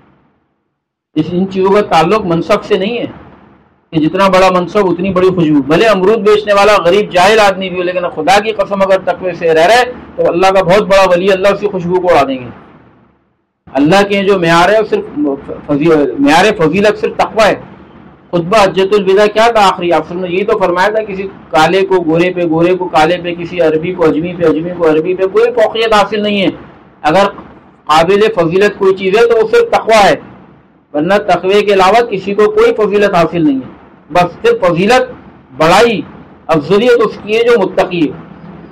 اس ان چیزوں کا تعلق منصب سے نہیں ہے کہ جتنا بڑا منصب اتنی بڑی خوشبو. بھلے امرود بیچنے والا غریب جاہل آدمی بھی ہو, لیکن خدا کی قسم اگر تقوی سے رہ رہے تو اللہ کا بہت بڑا ولی, اللہ اس کی خوشبو کو اڑا دیں گے. اللہ کے جو معیار ہے صرف معیار فضیلت صرف تقوی ہے. خطبہ حجۃ الوداع کیا تھا آخری آپ نے یہی تو فرمایا تھا, کسی کالے کو گورے پہ, گورے کو کالے پہ, کسی عربی کو اجمی پہ, اجمی کو عربی پہ, کوئی فوقیت حاصل نہیں ہے. اگر قابل فضیلت کوئی چیز ہے تو وہ صرف تقوی ہے, ورنہ تقوی کے علاوہ کسی کو کوئی فضیلت حاصل نہیں ہے. بس صرف فضیلت, بڑائی, افضلیت اس کی ہے جو متقی ہے.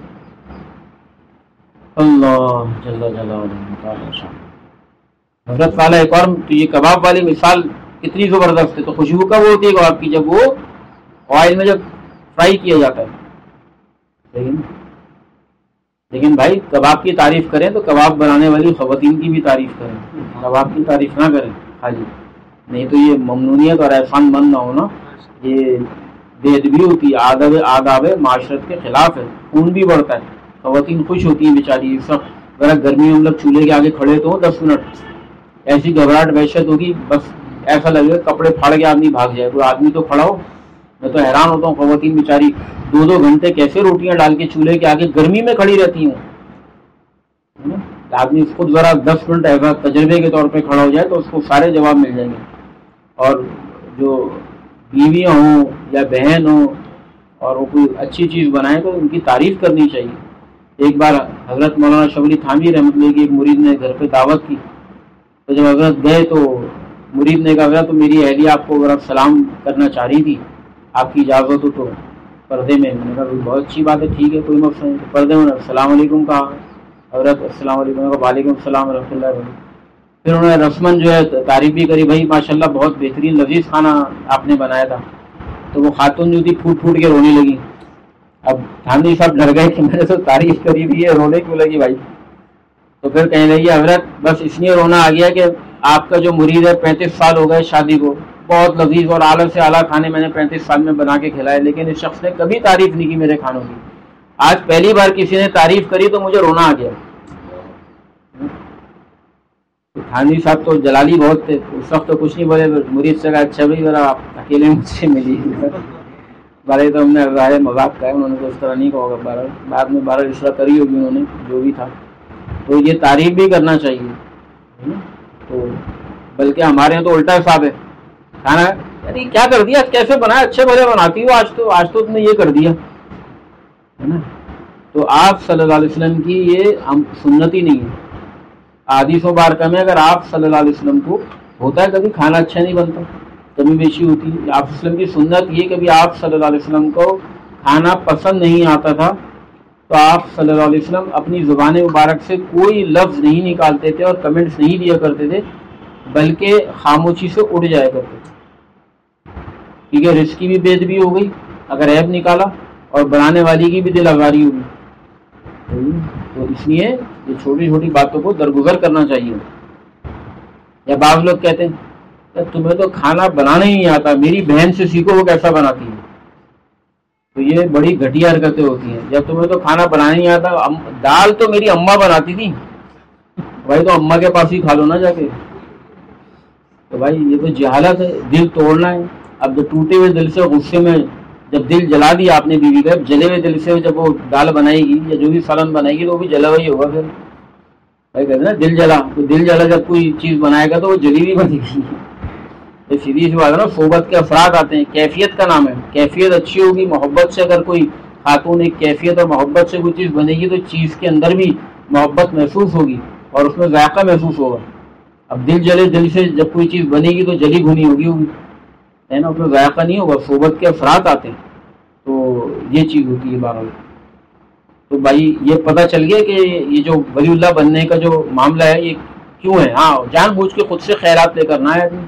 اللہ جل جلالہ. حضرت والا ایک اور, تو یہ کباب والی مثال کتنی زبردست ہے. تو خوشبو کب ہوتی ہے کباب کی؟ جب وہ آئل میں جب فرائی کیا جاتا ہے. لیکن لیکن بھائی کباب کی تعریف کریں تو کباب بنانے والی خواتین کی بھی تعریف کریں, کباب کی تعریف نہ کریں خالی, نہیں تو یہ ممنونیت اور احسان مند نہ ہونا, یہ بے ادبی ہوتی ہے, آداب آداب معاشرت کے خلاف ہے, خون بھی بڑھتا ہے. خواتین خوش ہوتی ہیں بیچاری, سب ذرا گرمی میں ہم لوگ چولہے کے آگے کھڑے تو دس منٹ ایسی گھبراہٹ وحشت ہوگی, بس ایسا لگے گا کپڑے پھاڑ کے آدمی بھاگ جائے. کوئی آدمی تو کھڑا ہو, میں تو حیران ہوتا ہوں خواتین بیچاری دو دو گھنٹے کیسے روٹیاں ڈال کے چولہے کے آگے گرمی میں کھڑی رہتی ہوں. آدمی خود ذرا دس منٹ ایسا تجربے کے طور پہ کھڑا ہو جائے تو اس کو سارے جواب مل جائیں گے. اور جو بیویاں ہوں یا بہن ہوں اور وہ کوئی اچھی چیز بنائیں تو ان کی تعریف کرنی چاہیے. ایک بار حضرت مولانا شبلی تھانوی رحمۃ اللہ کی ایک مرید نے گھر پہ دعوت کی, تو جب حضرت گئے تو مرید نے کہا تو میری اہلیہ آپ کو ذرا سلام کرنا چاہ رہی تھی, آپ کی اجازت ہو تو پردے میں. میں نے کہا بہت اچھی بات ہے, ٹھیک ہے کوئی مسئلہ نہیں. پردے میں السلام علیکم کہا, حضرت السلام علیکم, وعلیکم السلام ورحمۃ اللہ وبرکاتہ. پھر انہوں نے رسمن جو ہے تعریف بھی کری, بھائی ماشاء اللہ بہت بہترین لذیذ کھانا آپ نے بنایا تھا. تو وہ خاتون جو تھی پھوٹ پھوٹ کے رونے لگی. اب تھانوی صاحب ڈر گئے کہ میں نے تو تعریف کری دی ہے, رونے کیوں لگی بھائی. تو پھر کہنے لگی حضرت بس اس لیے رونا آ گیا کہ آپ کا جو مرید ہے پینتیس سال ہو گئے شادی کو, بہت لذیذ اور اعلیٰ سے اعلیٰ کھانے میں نے پینتیس سال میں بنا کے کھلائے، لیکن اس شخص نے کبھی تعریف نہیں کی میرے کھانوں کی. آج پہلی بار کسی نے تعریف کری تو مجھے رونا آ گیا. تھانوی صاحب تو جلالی بہت تھے، اس وقت تو کچھ نہیں بولے، مرید سے کہا اچھا بھائی ذرا آپ اکیلے مجھ سے ملی. بارے تو ہم نے ظاہر مذاق کہا، انہوں نے تو اس طرح نہیں کہا ہوگا، بارہ بعد میں بارہ اس طرح کری ہوگی انہوں نے جو بھی تھا. تو یہ تعریف بھی کرنا چاہیے. تو بلکہ ہمارے یہاں تو الٹا حساب ہے، کھانا یعنی کیا کر دیا، کیسے بنایا، اچھے بھلے بناتی ہو، آج تو آج تو تم نے یہ کر دیا ہے نا. تو آپ صلی اللہ علیہ وسلم کی یہ سنت ہی نہیں ہے. حدیث مبارکہ میں اگر آپ صلی اللہ علیہ وسلم کو ہوتا ہے کبھی کھانا اچھا نہیں بنتا، کمی بیشی ہوتی ہے. آپ وسلم کی سنت یہ کبھی آپ صلی اللہ علیہ وسلم کو کھانا پسند نہیں آتا تھا تو آپ صلی اللہ علیہ وسلم اپنی زبان مبارک سے کوئی لفظ نہیں نکالتے تھے اور کمنٹس نہیں دیا کرتے تھے، بلکہ خاموشی سے اڑ جایا کرتے تھے. کیونکہ رزق کی بھی بے ادبی ہو گئی اگر عیب نکالا، اور بنانے والی کی بھی دل آزاری ہوگی. تو اس لیے یہ چھوٹی چھوٹی باتوں کو درگزر کرنا چاہیے. یا بعض لوگ کہتے ہیں تمہیں تو کھانا بنانا ہی نہیں آتا، میری بہن سے سیکھو وہ کیسا بناتی ہے. تو یہ بڑی گھٹیا حرکتیں ہوتی ہیں. جب تمہیں تو کھانا بنانا نہیں آتا، دال تو میری اماں بناتی تھی، بھائی تو اماں کے پاس ہی کھا لو نا جا کے. تو بھائی یہ تو جہالت ہے، دل توڑنا ہے. اب جو ٹوٹے ہوئے دل سے غصے میں جب دل جلا دیا آپ نے بیوی کا، جلے ہوئے دل سے جب وہ دال بنائے گی یا جو بھی سالن بنائے گی تو وہ بھی جلا ہوا ہی ہوگا. پھر بھائی کہتے ہیں نا دل جلا، تو دل جلا جب کوئی چیز بنائے گا تو وہ جلی ہوئی بنے گی. یہ سیدھی سی بات ہے نا. صحبت کے اثرات آتے ہیں، کیفیت کا نام ہے. کیفیت اچھی ہوگی، محبت سے اگر کوئی خاتون ایک کیفیت اور محبت سے کوئی چیز بنے گی تو چیز کے اندر بھی محبت محسوس ہوگی اور اس میں ذائقہ محسوس ہوگا. اب دل جلے دل سے جب کوئی چیز بنے گی تو جلی بھنی ہوگی ہوگی ہے نا، اس میں ذائقہ نہیں ہوگا. صحبت کے اثرات آتے ہیں، تو یہ چیز ہوتی ہے بہرحال. تو بھائی یہ پتہ چل گیا کہ یہ جو ولی اللہ بننے کا جو معاملہ ہے یہ کیوں ہے. ہاں جان بوجھ کے خود سے خیرات لے کر نہ آئے.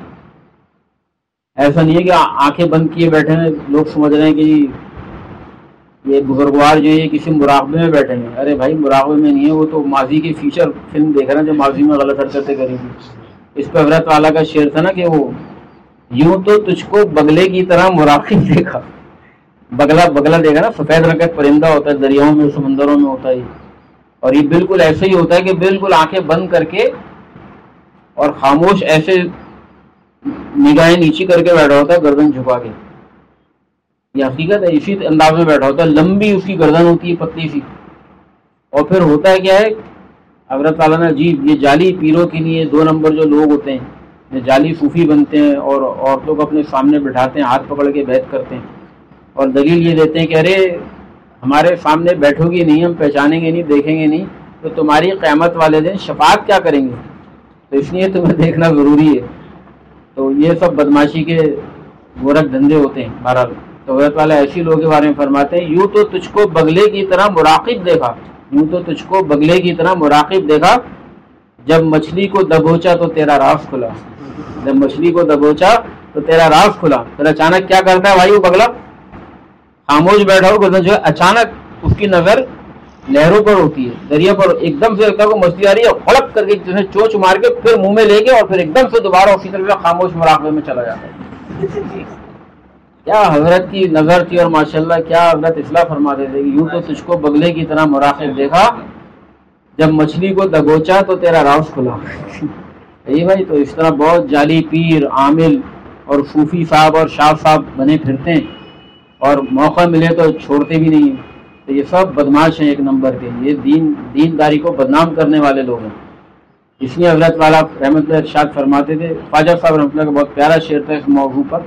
ایسا نہیں ہے کہ آنکھیں بند کیے بیٹھے ہیں، لوگ سمجھ رہے ہیں کہ یہ بزرگوار جو ہے کسی مراقبے میں بیٹھے ہیں. ارے بھائی مراقبے میں نہیں ہے، وہ تو ماضی کی فیچر فلم دیکھ رہے ہیں جو ماضی میں غلط حرکتیں کری تھی. اس پہ حضرت والا کا شعر تھا نا کہ وہ یوں تو تجھ کو بگلے کی طرح مراقب دیکھا. بگلا بگلا دیکھا نا، سفید رنگ کا پرندہ ہوتا ہے، دریاؤں میں سمندروں میں ہوتا ہے. اور یہ بالکل ایسے ہی ہوتا ہے کہ بالکل آنکھیں بند کر کے اور خاموش ایسے نگاہیں نیچی کر کے بیٹھا ہوتا ہے، گردن جھکا کے. یہ حقیقت ہے، اسی انداز میں بیٹھا ہوتا ہے. لمبی اس کی گردن ہوتی ہے، پتلی سی. اور پھر ہوتا ہے کیا ہے، حضرت تعالیٰ نے عجیب، یہ جعلی پیروں کے لیے دو نمبر جو لوگ ہوتے ہیں، یہ جعلی صوفی بنتے ہیں اور عورتوں کو اپنے سامنے بٹھاتے ہیں، ہاتھ پکڑ کے بیعت کرتے ہیں اور دلیل یہ دیتے ہیں کہ ارے ہمارے سامنے بیٹھو گی نہیں، ہم پہچانیں گے نہیں، دیکھیں گے نہیں، تو تمہاری قیامت والے دن شفاعت کیا کریں گے. تو اس لیے تمہیں دیکھنا ضروری ہے. تو یہ سب بدماشی کے گورکھ دھندے ہوتے ہیں بہرحال. تو حضرت والا ایسی لوگوں کے بارے میں فرماتے ہیں، یوں تو تجھ کو بگلے کی طرح مراقب دیکھا، یوں تو تجھ کو بگلے کی طرح مراقب دیکھا، جب مچھلی کو دبوچا تو تیرا راز کھلا. جب مچھلی کو دبوچا تو تیرا راز کھلا. پھر اچانک کیا کرتا ہے بھائی وہ بگلا، خاموش بیٹھا ہو گردن جو ہے، اچانک اس کی نظر لہروں پر ہوتی ہے، دریا پر. ایک دم سے لگتا ہے وہ مچھلی آ رہی ہے، خڑک کر کے جسے چوچ مار کے پھر منہ میں لے کے اور پھر ایک دم سے دوبارہ اسی طرح خاموش مراقبے میں چلا جاتا ہے. کیا حضرت کی نظر تھی اور ماشاءاللہ کیا حضرت اصلاح فرماتے تھے کہ یوں تو تجھ کو بگلے کی طرح مراقب دیکھا، جب مچھلی کو دبوچا تو تیرا راز کھلا. یہی بھائی. تو اس طرح بہت جعلی پیر، عامل اور صوفی صاحب اور شاہ صاحب بنے پھرتے ہیں اور موقع ملے تو چھوڑتے بھی نہیں. تو یہ سب بدماش ہیں ایک نمبر کے. یہ دین دینداری کو بدنام کرنے والے لوگ ہیں. اس لیے حضرت والا رحمۃ اللہ ارشاد فرماتے تھے، خواجہ صاحب رحمۃ اللہ کا بہت پیارا شعر تھا اس موضوع پر،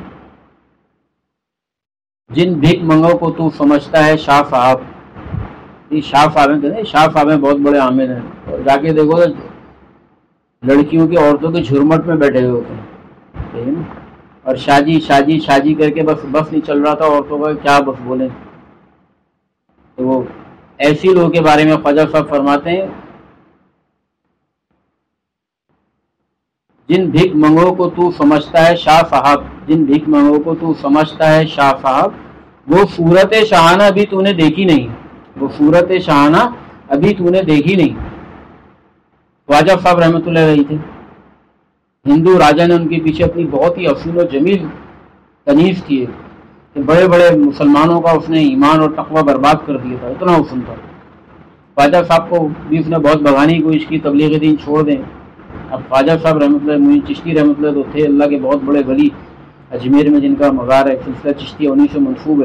جن بھیک منگوں کو تو سمجھتا ہے شاہ صاحب. یہ شاہ صاحب ہیں، شاہ صاحب ہیں، بہت بڑے عامل ہیں. اور جا کے دیکھو تو لڑکیوں کی عورتوں کے جھرمٹ میں بیٹھے ہوئے ہوتے ہیں، ٹھیک ہے نا. اور شادی شادی شادی کر کے بس بس نہیں چل رہا تھا عورتوں کا، کیا بس بولیں. تو وہ ایسی لوگوں کے بارے میں خواجہ صاحب فرماتے ہیں، جن بھیک منگوں کو تو سمجھتا ہے شاہ صاحب، جن بھیک منگوں کو تو سمجھتا ہے شاہ صاحب، وہ صورت شاہانہ ابھی تو نے دیکھی نہیں، وہ صورت شاہانہ ابھی تو نے دیکھی نہیں. خواجہ صاحب رحمۃ اللہ علیہ تھے. ہندو راجا نے ان کے پیچھے اپنی بہت ہی حسین و جمیل کنیز کیے کہ بڑے بڑے مسلمانوں کا اس نے ایمان اور تقوی برباد کر دیا تھا، اتنا حسن تھا۔ خواجہ صاحب کو بھی اس نے بہت بھگانے کی کوشش کی، تبلیغ دین چھوڑ دیں۔ اب خواجہ صاحب رحمۃ اللہ معین چشتی رحمۃ اللہ تو تھے اللہ کے بہت بڑے ولی، اجمیر میں جن کا مزار ہے، سلسلہ چشتی انہیں سے منسوب ہے،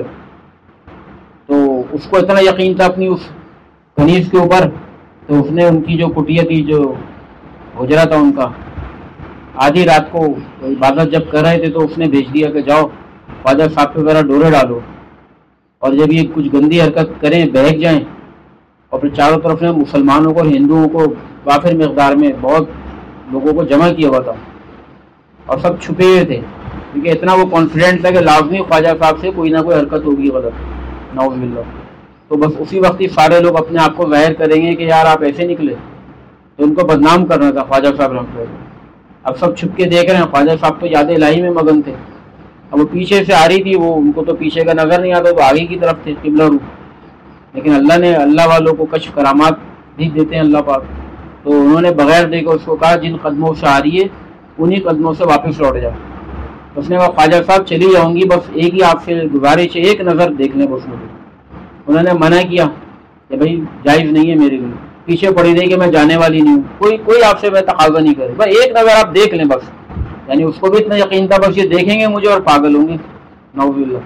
تو اس کو اتنا یقین تھا اپنی اس کنیز کے اوپر، تو اس نے ان کی جو کٹیا تھی، جو حجرا تھا ان کا، آدھی رات کو عبادت جب کر رہے تھے تو اس نے بھیج دیا کہ جاؤ خواجہ صاحب پہ ذرا ڈورے ڈالو، اور جب یہ کچھ گندی حرکت کریں بہک جائیں، اور پھر چاروں طرف نے مسلمانوں کو ہندوؤں کو وافر مقدار میں بہت لوگوں کو جمع کیا ہوا تھا اور سب چھپے ہوئے تھے، کیونکہ اتنا وہ کانفیڈنٹ تھا کہ لازمی خواجہ صاحب سے کوئی نہ کوئی حرکت ہوگی غلط، نعوذ باللہ۔ تو بس اسی وقت ہی سارے لوگ اپنے آپ کو ظاہر کریں گے کہ یار آپ ایسے نکلے، تو ان کو بدنام کرنا تھا خواجہ صاحب رحمۃ اللہ۔ اب سب چھپ کے دیکھ رہے ہیں، خواجہ صاحب تو یاد الہی میں مگن تھے، اب وہ پیچھے سے آ رہی تھی، وہ ان کو تو پیچھے کا نظر نہیں آتا، وہ آگے کی طرف تھے قبلہ رو، لیکن اللہ نے اللہ والوں کو کشف کرامات بھی دیتے ہیں اللہ پاک، تو انہوں نے بغیر دیکھے اس کو کہا جن قدموں سے آ رہی ہے انہی قدموں سے واپس لوٹ جائے۔ اس نے کہا خواجہ صاحب چلی جاؤں گی، بس ایک ہی آپ سے گزارش ہے، ایک نظر دیکھ لیں بس مجھے۔ انہوں نے منع کیا کہ بھائی جائز نہیں ہے میرے لیے، پیچھے پڑی رہی کہ میں جانے والی نہیں ہوں، کوئی کوئی آپ سے میں تقاضا نہیں کرے، بس ایک نظر آپ دیکھ لیں بس، یعنی اس کو بھی اتنا یقین تھا بس یہ دیکھیں گے مجھے اور پاگل ہوں گے، نعوذ باللہ۔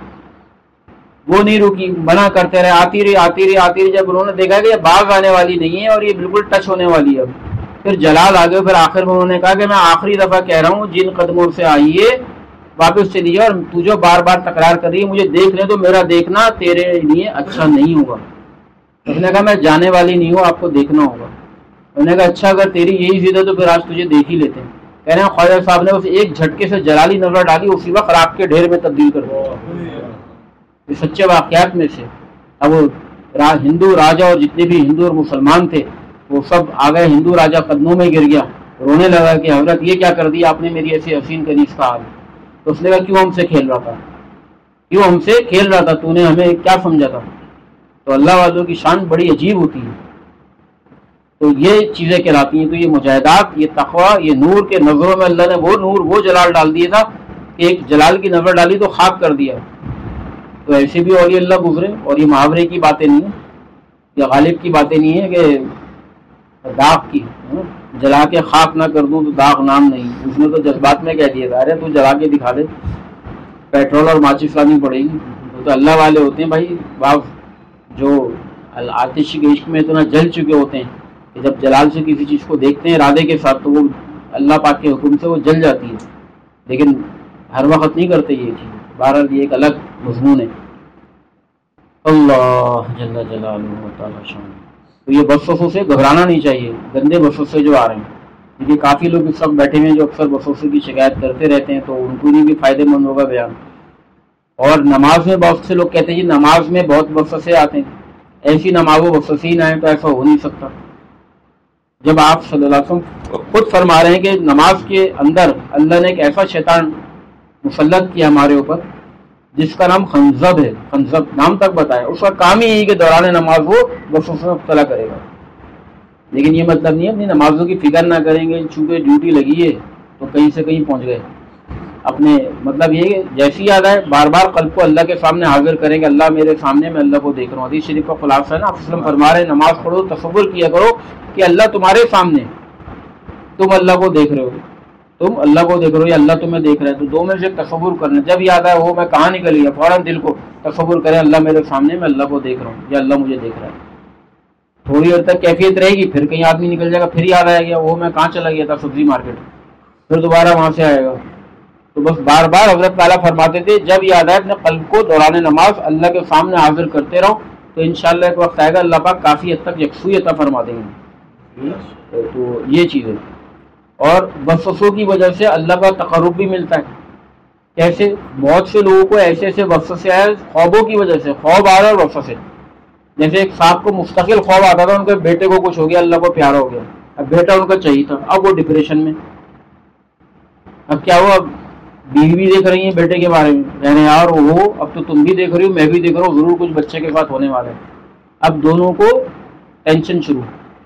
وہ نہیں رکی، منع کرتے رہے، آتی رہی آتی رہی آتی رہی، جب انہوں نے دیکھا کہ یہ باغ آنے والی نہیں ہے اور یہ بالکل ٹچ ہونے والی ہے، پھر جلال آ گئے، پھر آخر میں انہوں نے کہا کہ میں آخری دفعہ کہہ رہا ہوں جن قدموں سے آئیے واپس چلی جائے، اور تو جو بار بار تکرار کر رہی ہے مجھے دیکھ لیں تو میرا دیکھنا تیرے لیے اچھا نہیں ہوگا۔ اس نے کہا میں جانے والی نہیں ہوں، آپ کو دیکھنا ہوگا۔ انہوں نے کہا اچھا اگر تیری یہی ضد ہے تو پھر آج تجھے دیکھ ہی لیتے ہیں۔ کہہ رہے ہیں خواجہ صاحب نے اس ایک جھٹکے سے جلالی نظر ڈالی، اسی وقت راک کے ڈھیر میں تبدیل کر دیا۔ یہ سچے واقعات میں سے۔ اب وہ ہندو راجا اور جتنے بھی ہندو اور مسلمان تھے وہ سب آ گئے، ہندو راجا قدموں میں گر گیا، رونے لگا کہ حضرت یہ کیا کر دیا آپ نے میری ایسی حسین کنیز کا حال۔ تو اس نے کہا کیوں ہم سے کھیل رہا تھا، کیوں ہم سے کھیل رہا تھا، تو نے ہمیں کیا سمجھا تھا۔ تو اللہ والوں کی شان بڑی عجیب ہوتی ہے، تو یہ چیزیں کہلاتی ہیں۔ تو یہ مجاہدات، یہ تقویٰ، یہ نور کے نظروں میں اللہ نے وہ نور وہ جلال ڈال دیا تھا کہ ایک جلال کی نظر ڈالی تو خاک کر دیا۔ تو ایسے بھی اولیاء اللہ گزرے، اور یہ محاورے کی باتیں نہیں ہیں، یہ غالب کی باتیں نہیں ہیں کہ داغ کی جلا کے خاک نہ کر دوں تو داغ نام نہیں، اس نے تو جذبات میں کہہ دیا تھا ارے تو جلا کے دکھا دے، پیٹرول اور ماچس لانی پڑے گی۔ تو اللہ والے ہوتے ہیں بھائی، بعض جو آتش کے عشق میں اتنا جل چکے ہوتے ہیں کہ جب جلال سے کسی چیز کو دیکھتے ہیں ارادے کے ساتھ تو وہ اللہ پاک کے حکم سے وہ جل جاتی ہے، لیکن ہر وقت نہیں کرتے یہ چیز۔ بہرحال یہ ایک الگ مضمون ہے۔ اللہ جل جلالہ تعالی شان۔ تو یہ وسوسوں سے گھبرانا نہیں چاہیے، گندے وسوسے جو آ رہے ہیں، کیونکہ کافی لوگ اس وقت بیٹھے ہوئے ہیں جو اکثر وسوسے کی شکایت کرتے رہتے ہیں، تو ان کو بھی فائدے مند ہوگا بیان۔ اور نماز میں بہت سے لوگ کہتے ہیں جی نماز میں بہت وسوسے آتے ہیں، ایسی نمازوں وسوسے ہی نہ آئے تو ایسا ہو نہیں سکتا۔ جب آپ صلی اللہ علیہ وسلم خود فرما رہے ہیں کہ نماز کے اندر اللہ نے ایک ایسا شیطان مسلط کیا ہمارے اوپر جس کا نام خنزب ہے، خنزب نام تک بتایا، اس کا کام ہی یہی کہ دوران نماز وہ وسوسے میں مبتلا کرے گا۔ لیکن یہ مطلب نہیں ہے اپنی نمازوں کی فکر نہ کریں گے، چونکہ ڈیوٹی لگی ہے تو کہیں سے کہیں پہنچ گئے، اپنے مطلب یہ کہ جیسی یاد آئے بار بار قلب کو اللہ کے سامنے حاضر کریں گے، اللہ میرے سامنے، میں اللہ کو دیکھ رہا ہوں۔ حدیث شریف کا خلاصہ ہے نا، آپ وسلم فرما رہے ہیں نماز پڑھو تصور کیا کرو کہ اللہ تمہارے سامنے، تم اللہ کو دیکھ رہے ہو، تم اللہ کو دیکھ رہے ہو یا اللہ تمہیں دیکھ رہا ہے، تو دو میں سے تصور کرنا، جب یاد آئے وہ میں کہاں نکل گیا فوراً دل کو تصور کریں اللہ میرے سامنے، میں اللہ کو دیکھ رہا ہوں یا اللہ مجھے دیکھ رہا ہے۔ تھوڑی دیر تک کیفیت رہے گی، پھر کہیں آدمی نکل جائے گا، پھر یاد آئے گا وہ میں کہاں چلا گیا تھا سبزی مارکیٹ، پھر دوبارہ وہاں سے آئے گا۔ تو بس بار بار حضرت تعالیٰ فرماتے تھے جب یاد آئے اپنے قلب کو دوران نماز اللہ کے سامنے حاضر کرتے رہو، تو انشاءاللہ ایک وقت آئے گا اللہ پاک کافی حد تک یکسوئی عطا فرما دیں گے۔ تو یہ چیز ہے، اور وسوسوں کی وجہ سے اللہ کا تقرب بھی ملتا ہے۔ کیسے؟ بہت سے لوگوں کو ایسے ایسے وسوسے آئے خوابوں کی وجہ سے، خواب آ رہا ہے اور وسوسے، جیسے ایک صاحب کو مستقل خواب آتا تھا ان کے بیٹے کو کچھ ہو گیا، اللہ کو پیارا ہو گیا، اب بیٹا ان کا چاہیے تھا، اب وہ ڈپریشن میں، اب کیا ہوا، اب بیوی بھی دیکھ رہی ہیں بیٹے کے بارے میں، کہہ رہے یار وہ اب تو تم بھی دیکھ رہی ہو میں بھی دیکھ رہا ہوں، ضرور کچھ بچے کے ساتھ ہونے والا ہے، اب دونوں کو ٹینشن شروع۔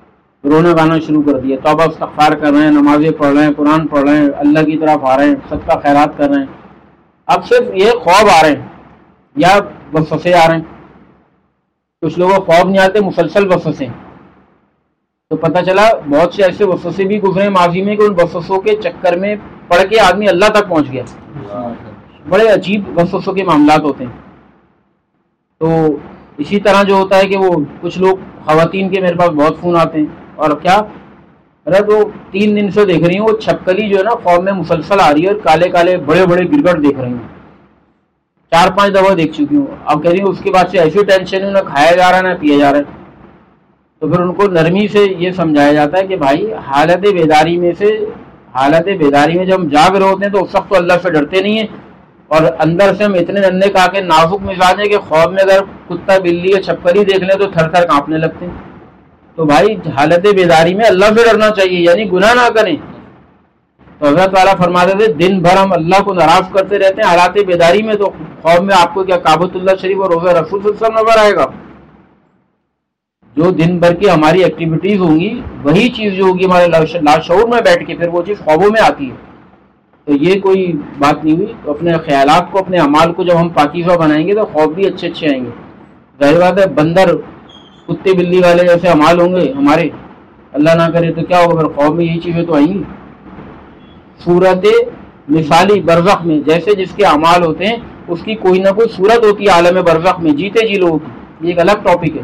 رونا گانا شروع کر دیا، توبہ استغفار کر رہے ہیں، نمازیں پڑھ رہے ہیں، قرآن پڑھ رہے ہیں، اللہ کی طرف آ رہے ہیں، صدقہ خیرات کر رہے ہیں، اب صرف یہ خواب آ رہے ہیں یا وسوسے آ رہے ہیں. کچھ لوگوں کو خواب نہیں آتے، مسلسل وسوسے. تو پتہ چلا بہت سے ایسے وسوسے بھی گزرے ماضی میں کہ ان وسوسوں کے چکر میں پڑھ کے آدمی اللہ تک پہنچ گیا. بڑے عجیب وسوسوں کے معاملات ہوتے ہیں. تو اسی طرح جو ہوتا ہے کہ وہ کچھ لوگ خواتین کے میرے پاس بہت فون آتے ہیں، اور کیا ارے تو تین دن سے دیکھ رہی ہوں وہ چھپکلی جو ہے نا خواب میں مسلسل آ رہی ہے، اور کالے کالے بڑے بڑے گرگٹ دیکھ رہی ہوں، چار پانچ دفعہ دیکھ چکی ہوں. اب کہہ رہی ہوں اس کے بعد سے ایسی ٹینشن ہے، نہ کھایا جا رہا ہے نہ پیا جا رہا ہے. تو پھر ان کو نرمی سے یہ سمجھایا جاتا ہے کہ بھائی حالت بیداری میں سے حالت بیداری میں جب ہم جاگ رہے ہوتے ہیں تو اس وقت تو اللہ سے ڈرتے نہیں ہیں، اور اندر سے ہم اتنے ننے کا کے نازک مزاج ہیں کہ خواب میں اگر کتا بلی یا چھپکلی دیکھ لیں تو تھر تھر کانپنے لگتے ہیں. تو بھائی حالت بیداری میں اللہ سے ڈرنا چاہیے، یعنی گناہ نہ کریں. تو حضرت والا فرماتے تھے دن بھر ہم اللہ کو ناراض کرتے رہتے ہیں حالات بیداری میں، تو خواب میں آپ کو کیا کعبۃ اللہ شریف اور روضہ رسول صلی اللہ علیہ وسلم نظر آئے گا؟ جو دن بھر کی ہماری ایکٹیویٹیز ہوں گی وہی چیز جو ہوگی ہمارے لاشعور میں بیٹھ کے پھر وہ چیز خوابوں میں آتی ہے. تو یہ کوئی بات نہیں ہوئی. تو اپنے خیالات کو، اپنے اعمال کو جب ہم پاکیزہ بنائیں گے تو خواب بھی اچھے اچھے آئیں گے. ظاہر بات ہے بندر کتے بلی والے جیسے اعمال ہوں گے ہمارے، اللہ نہ کرے تو کیا ہوگا؟ پھر خواب میں یہی چیزیں تو آئیں گی. صورت مثالی برزخ میں جیسے جس کے اعمال ہوتے ہیں اس کی کوئی نہ کوئی صورت ہوتی ہے عالم برزخ میں جیتے جی لوگوں کی. یہ ایک الگ ٹاپک ہے.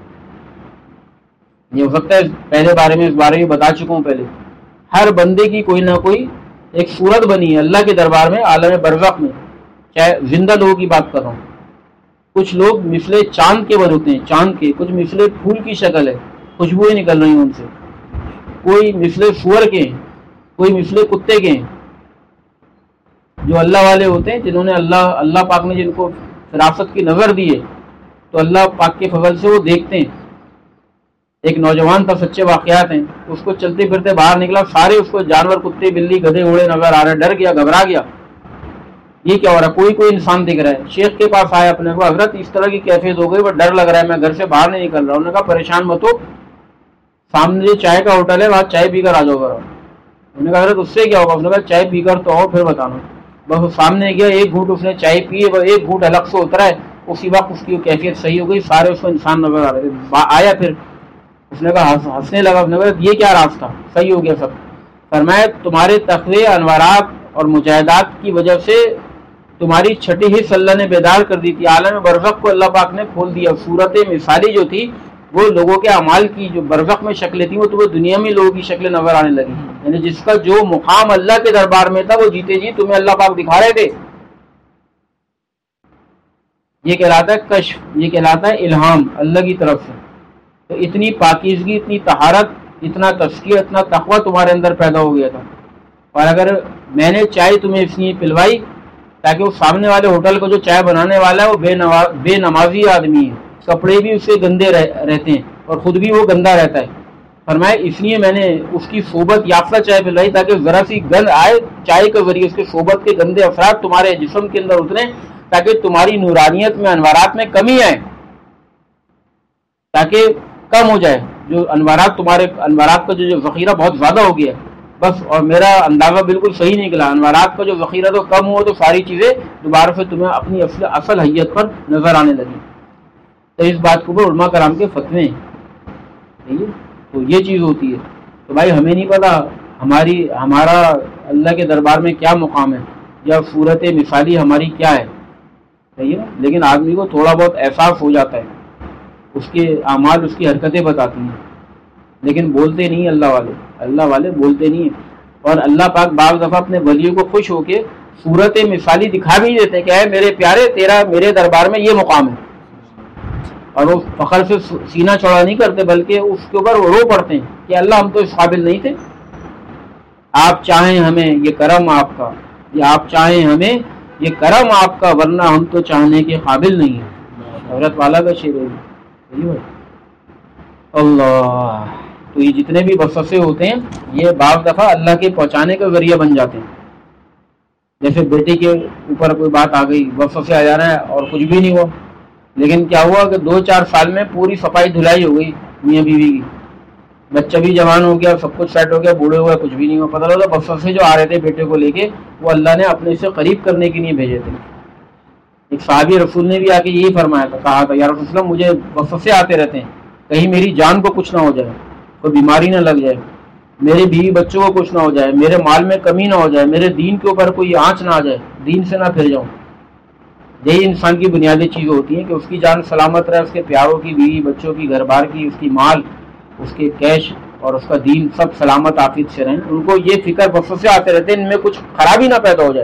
یہ ہو سکتا ہے پہلے بارے میں اس بارے میں بتا چکا ہوں پہلے. ہر بندے کی کوئی نہ کوئی ایک صورت بنی ہے اللہ کے دربار میں عالم برزخ میں. چاہے زندہ لوگوں کی بات کر رہا ہوں. کچھ لوگ مثل چاند کے بن ہوتے ہیں، چاند کے. کچھ مثل پھول کی شکل ہے، خوشبوئیں نکل رہی ہیں ان سے. کوئی مثل سور کے ہیں، کوئی مثل کتے کے ہیں. جو اللہ والے ہوتے ہیں جنہوں نے اللہ اللہ پاک نے جن کو فراست کی نظر دی ہے تو اللہ پاک کے فضل سے وہ دیکھتے ہیں. ایک نوجوان تھا، سچے واقعات ہیں. اس کو چلتے پھرتے باہر نکلا، سارے اس کو جانور کتے بلی گدھے گھوڑے نظر آ رہے. ڈر گیا، گھبرا گیا، یہ کیا ہو رہا ہے؟ کوئی کوئی انسان دکھ رہا ہے. شیخ کے پاس آیا اپنے کو، حضرت اس طرح کی کیفیت ہو گئی، بس ڈر لگ رہا ہے، میں گھر سے باہر نہیں نکل رہا. انہوں نے کہا پریشان مت ہو، سامنے جو چائے کا ہوٹل ہے وہاں چائے پی کر آ جاؤ گا. انہوں نے کہا حضرت اس سے کیا ہوگا؟ اس نے کہا چائے پی کر تو آؤ پھر بتانا. بس وہ سامنے گیا، ایک گھونٹ اس نے چائے پی، ایک گھونٹ الگ سے اترا ہے، اسی وقت اس کی کیفیت صحیح ہو گئی. سارے اس کو انسان نظر آ رہے تھے. آیا پھر اس نے کہا ہنسنے لگا. اس نے کہا یہ کیا راز تھا؟ صحیح ہو گیا سب. فرمایا تمہارے تقوی انوارات اور مجاہدات کی وجہ سے تمہاری چھٹی حص اللہ نے بیدار کر دی تھی. عالم برزخ کو اللہ پاک نے کھول دیا. صورت مثالی جو تھی وہ لوگوں کے اعمال کی جو برزخ میں شکلیں تھیں وہ تمہیں دنیا میں لوگوں کی شکلیں نظر آنے لگی. یعنی جس کا جو مقام اللہ کے دربار میں تھا وہ جیتے جی تمہیں اللہ پاک دکھا رہے تھے. یہ کہلاتا ہے کشف، یہ کہلاتا ہے الہام اللہ کی طرف سے. تو اتنی پاکیزگی، اتنی طہارت، اتنا تزکیہ، اتنا تقویٰ تمہارے اندر پیدا ہو گیا تھا. اور اگر میں نے چائے تمہیں اس لیے پلوائی تاکہ وہ سامنے والے ہوٹل کو جو چائے بنانے والا ہے وہ بے نواز بے نمازی آدمی ہے، کپڑے بھی اس کے گندے رہ, رہتے ہیں اور خود بھی وہ گندا رہتا ہے. فرمایا اس لیے میں نے اس کی صحبت یافتہ چائے پلوائی تاکہ ذرا سی گند آئے چائے کے ذریعے، اس کے صحبت کے گندے اثرات تمہارے جسم کے اندر اتریں تاکہ تمہاری نورانیت میں، انوارات میں کمی آئے، تاکہ کم ہو جائے جو انوارات تمہارے انوارات کا جو ذخیرہ بہت زیادہ ہو گیا بس. اور میرا اندازہ بالکل صحیح نکلا، انوارات کا جو ذخیرہ تو کم ہو تو ساری چیزیں دوبارہ سے تمہیں اپنی اصل اصل حیت پر نظر آنے لگی. تو اس بات کو علماء کرام کے فتوے ہیں. ٹھیک ہے، تو یہ چیز ہوتی ہے. تو بھائی ہمیں نہیں پتا ہماری ہمارا اللہ کے دربار میں کیا مقام ہے یا صورت مثالی ہماری کیا ہے. صحیح ہے، لیکن آدمی کو تھوڑا بہت احساس ہو جاتا ہے، اس کے اعمال اس کی حرکتیں بتاتی ہیں، لیکن بولتے نہیں اللہ والے. اللہ والے بولتے نہیں ہیں. اور اللہ پاک بعض دفعہ اپنے ولیوں کو خوش ہو کے صورت مثالی دکھا بھی دیتے ہیں کہ اے میرے پیارے تیرا میرے دربار میں یہ مقام ہے. اور وہ فخر سے سینہ چوڑا نہیں کرتے بلکہ اس کے اوپر رو پڑتے ہیں کہ اللہ ہم تو اس قابل نہیں تھے، آپ چاہیں ہمیں یہ کرم آپ کا، یہ آپ چاہیں ہمیں یہ کرم آپ کا، ورنہ ہم تو چاہنے کے قابل نہیں ہیں. حضرت والا کا شعر ہے. اللہ. تو یہ جتنے بھی وسوسے ہوتے ہیں یہ بعض دفعہ اللہ کے پہنچانے کا ذریعہ بن جاتے ہیں. جیسے بیٹے کے اوپر کوئی بات آ گئی، وسوسے آ جا رہا ہے اور کچھ بھی نہیں ہوا، لیکن کیا ہوا کہ دو چار سال میں پوری صفائی دھلائی ہو گئی میاں بیوی کی. بچہ بھی جوان ہو گیا، سب کچھ سیٹ ہو گیا، بوڑھے ہوئے کچھ بھی نہیں ہوا، پتہ لگا وسوسے جو آ رہے تھے بیٹے کو لے کے وہ اللہ نے اپنے سے قریب کرنے کے لیے بھیجے تھے۔ ایک صحابی رسول نے بھی آ کے یہی فرمایا تھا، کہا تھا یا رسول اللہ مجھے وسوسے آتے رہتے ہیں، کہیں میری جان کو کچھ نہ ہو جائے، کوئی بیماری نہ لگ جائے، میرے بیوی بچوں کو کچھ نہ ہو جائے، میرے مال میں کمی نہ ہو جائے، میرے دین کے اوپر کوئی آنچ نہ آ جائے، دین سے نہ پھر جاؤں۔ یہی انسان کی بنیادی چیزیں ہوتی ہیں کہ اس کی جان سلامت رہے، اس کے پیاروں کی، بیوی بچوں کی، گھر بار کی، اس کی مال، اس کے کیش اور اس کا دین سب سلامت عافیت سے رہیں۔ ان کو یہ فکر وسوسے آتے رہتے ہیں ان میں کچھ خرابی نہ پیدا ہو جائے،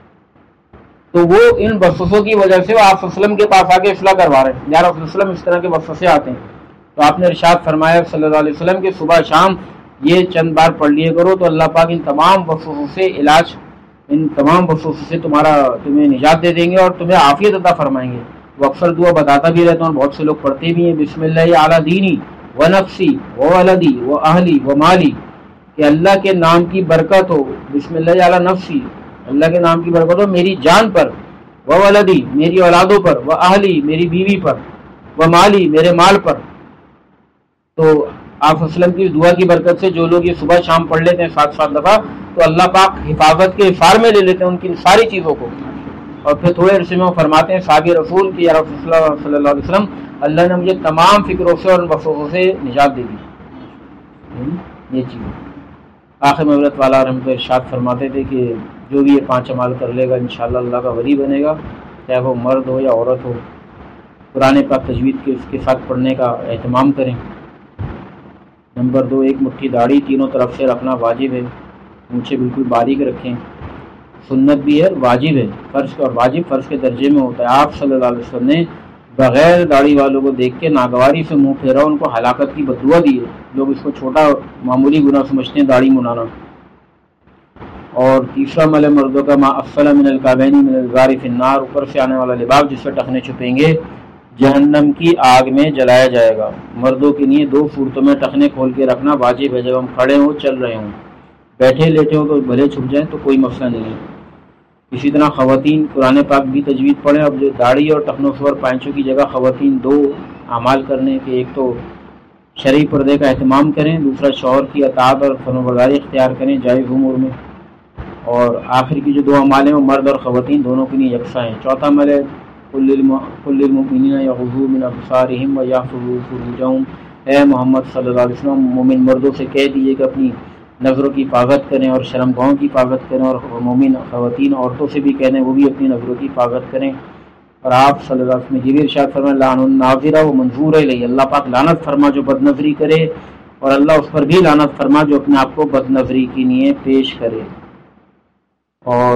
تو وہ ان وسوسوں کی وجہ سے وہ آپ صلی اللہ علیہ وسلم کے پاس آ کے اصلاح کروا رہے ہیں، یا رسول اللہ صلی اللہ علیہ وسلم اس طرح کے وسوسے آتے ہیں تو آپ نے ارشاد فرمایا صلی اللہ علیہ وسلم کہ صبح شام یہ چند بار پڑھ لیے کرو تو اللہ پاک ان تمام وسوسوں سے علاج، ان تمام وسوسوں سے تمہارا تمہیں نجات دے دیں گے اور تمہیں عافیت عطا فرمائیں گے۔ وہ اکثر دعا بتاتا بھی رہتا ہوں، بہت سے لوگ پڑھتے بھی ہیں، بسم اللہ اعلیٰ دینی و نفسی و ولدی و اہلی و مالی، کہ اللہ کے نام کی برکت ہو، بسم اللہ اعلیٰ نفسی، اللہ کے نام کی برکت ہو میری جان پر، و ولدی میری اولادوں پر، و اہلی میری بیوی پر، و مالی میرے مال پر۔ تو آپ وسلم کی دعا کی برکت سے جو لوگ یہ صبح شام پڑھ لیتے ہیں سات سات دفعہ تو اللہ پاک حفاظت کے حفاظ میں لے لیتے ہیں ان کی ساری چیزوں کو، اور پھر تھوڑے عرصے میں وہ فرماتے ہیں صحابی رسول کی یا رسول اللہ صلی اللہ علیہ وسلم اللہ نے مجھے تمام فکروں سے اور وسوسوں سے نجات دے دی۔ یہ چیز آخر میں حضرت والا رحمۃ ارشاد فرماتے تھے کہ جو بھی یہ پانچ اعمال کر لے گا انشاءاللہ اللہ کا ولی بنے گا، چاہے وہ مرد ہو یا عورت ہو۔ قرآن پاک تجوید کے اس کے ساتھ پڑھنے کا اہتمام کریں۔ نمبر دو، ایک مٹھی داڑھی تینوں طرف سے رکھنا واجب ہے، مونچھیں بالکل باریک رکھیں، سنت بھی ہے واجب ہے، فرض اور واجب فرض کے درجے میں ہوتا ہے۔ آپ صلی اللہ علیہ وسلم نے بغیر داڑھی والوں کو دیکھ کے ناگواری سے منہ پھیرا، ان کو ہلاکت کی بددعا دی ہے۔ لوگ اس کو چھوٹا معمولی گناہ سمجھتے ہیں داڑھی منانا۔ اور تیسرا عمل مردوں کا ما اسفل من الکعبین من الازار فی النار، اوپر سے آنے والا لباس جس سے ٹخنے چھپیں گے جہنم کی آگ میں جلایا جائے گا۔ مردوں کے لیے دو صورتوں میں ٹخنے کھول کے رکھنا واجب ہے، جب ہم کھڑے ہوں چل رہے ہوں، بیٹھے لیٹے ہوں تو بھلے چھپ جائیں تو کوئی مسئلہ نہیں ہے۔ اسی طرح خواتین قرآن پاک بھی تجوید پڑھیں۔ اب جو داڑھی اور ٹخنوں سے اور پائنچوں کی جگہ خواتین دو اعمال کرنے کے، ایک تو شرعی پردے کا اہتمام کریں، دوسرا شوہر کی اطاعت اور فرمانبرداری اختیار کریں جائز امور میں، اور آخر کی جو دو اعمال ہیں وہ مرد اور خواتین دونوں کے لیے یکساں ہیں۔ چوتھا عمل ہے قل للمؤمنین یغضوا من ابصارہم ویحفظوا فروجہم، اے محمد صلی اللہ علیہ وسلم مومن مردوں سے کہہ دیجیے کہ اپنی نظروں کی حفاظت کریں اور شرم گاہوں کی حفاظت کریں، اور مومن خواتین عورتوں سے بھی کہنے وہ بھی اپنی نظروں کی حفاظت کریں۔ اور آپ صلی اللہ علیہ وسلم نے یہ بھی ارشاد فرمایا لعن الناظرہ و منظور الیہ، اللہ پاک لعنت فرما جو بد نظری کرے، اور اللہ اس پر بھی لعنت فرما جو اپنے آپ کو بد نظری کی لیے پیش کرے۔ اور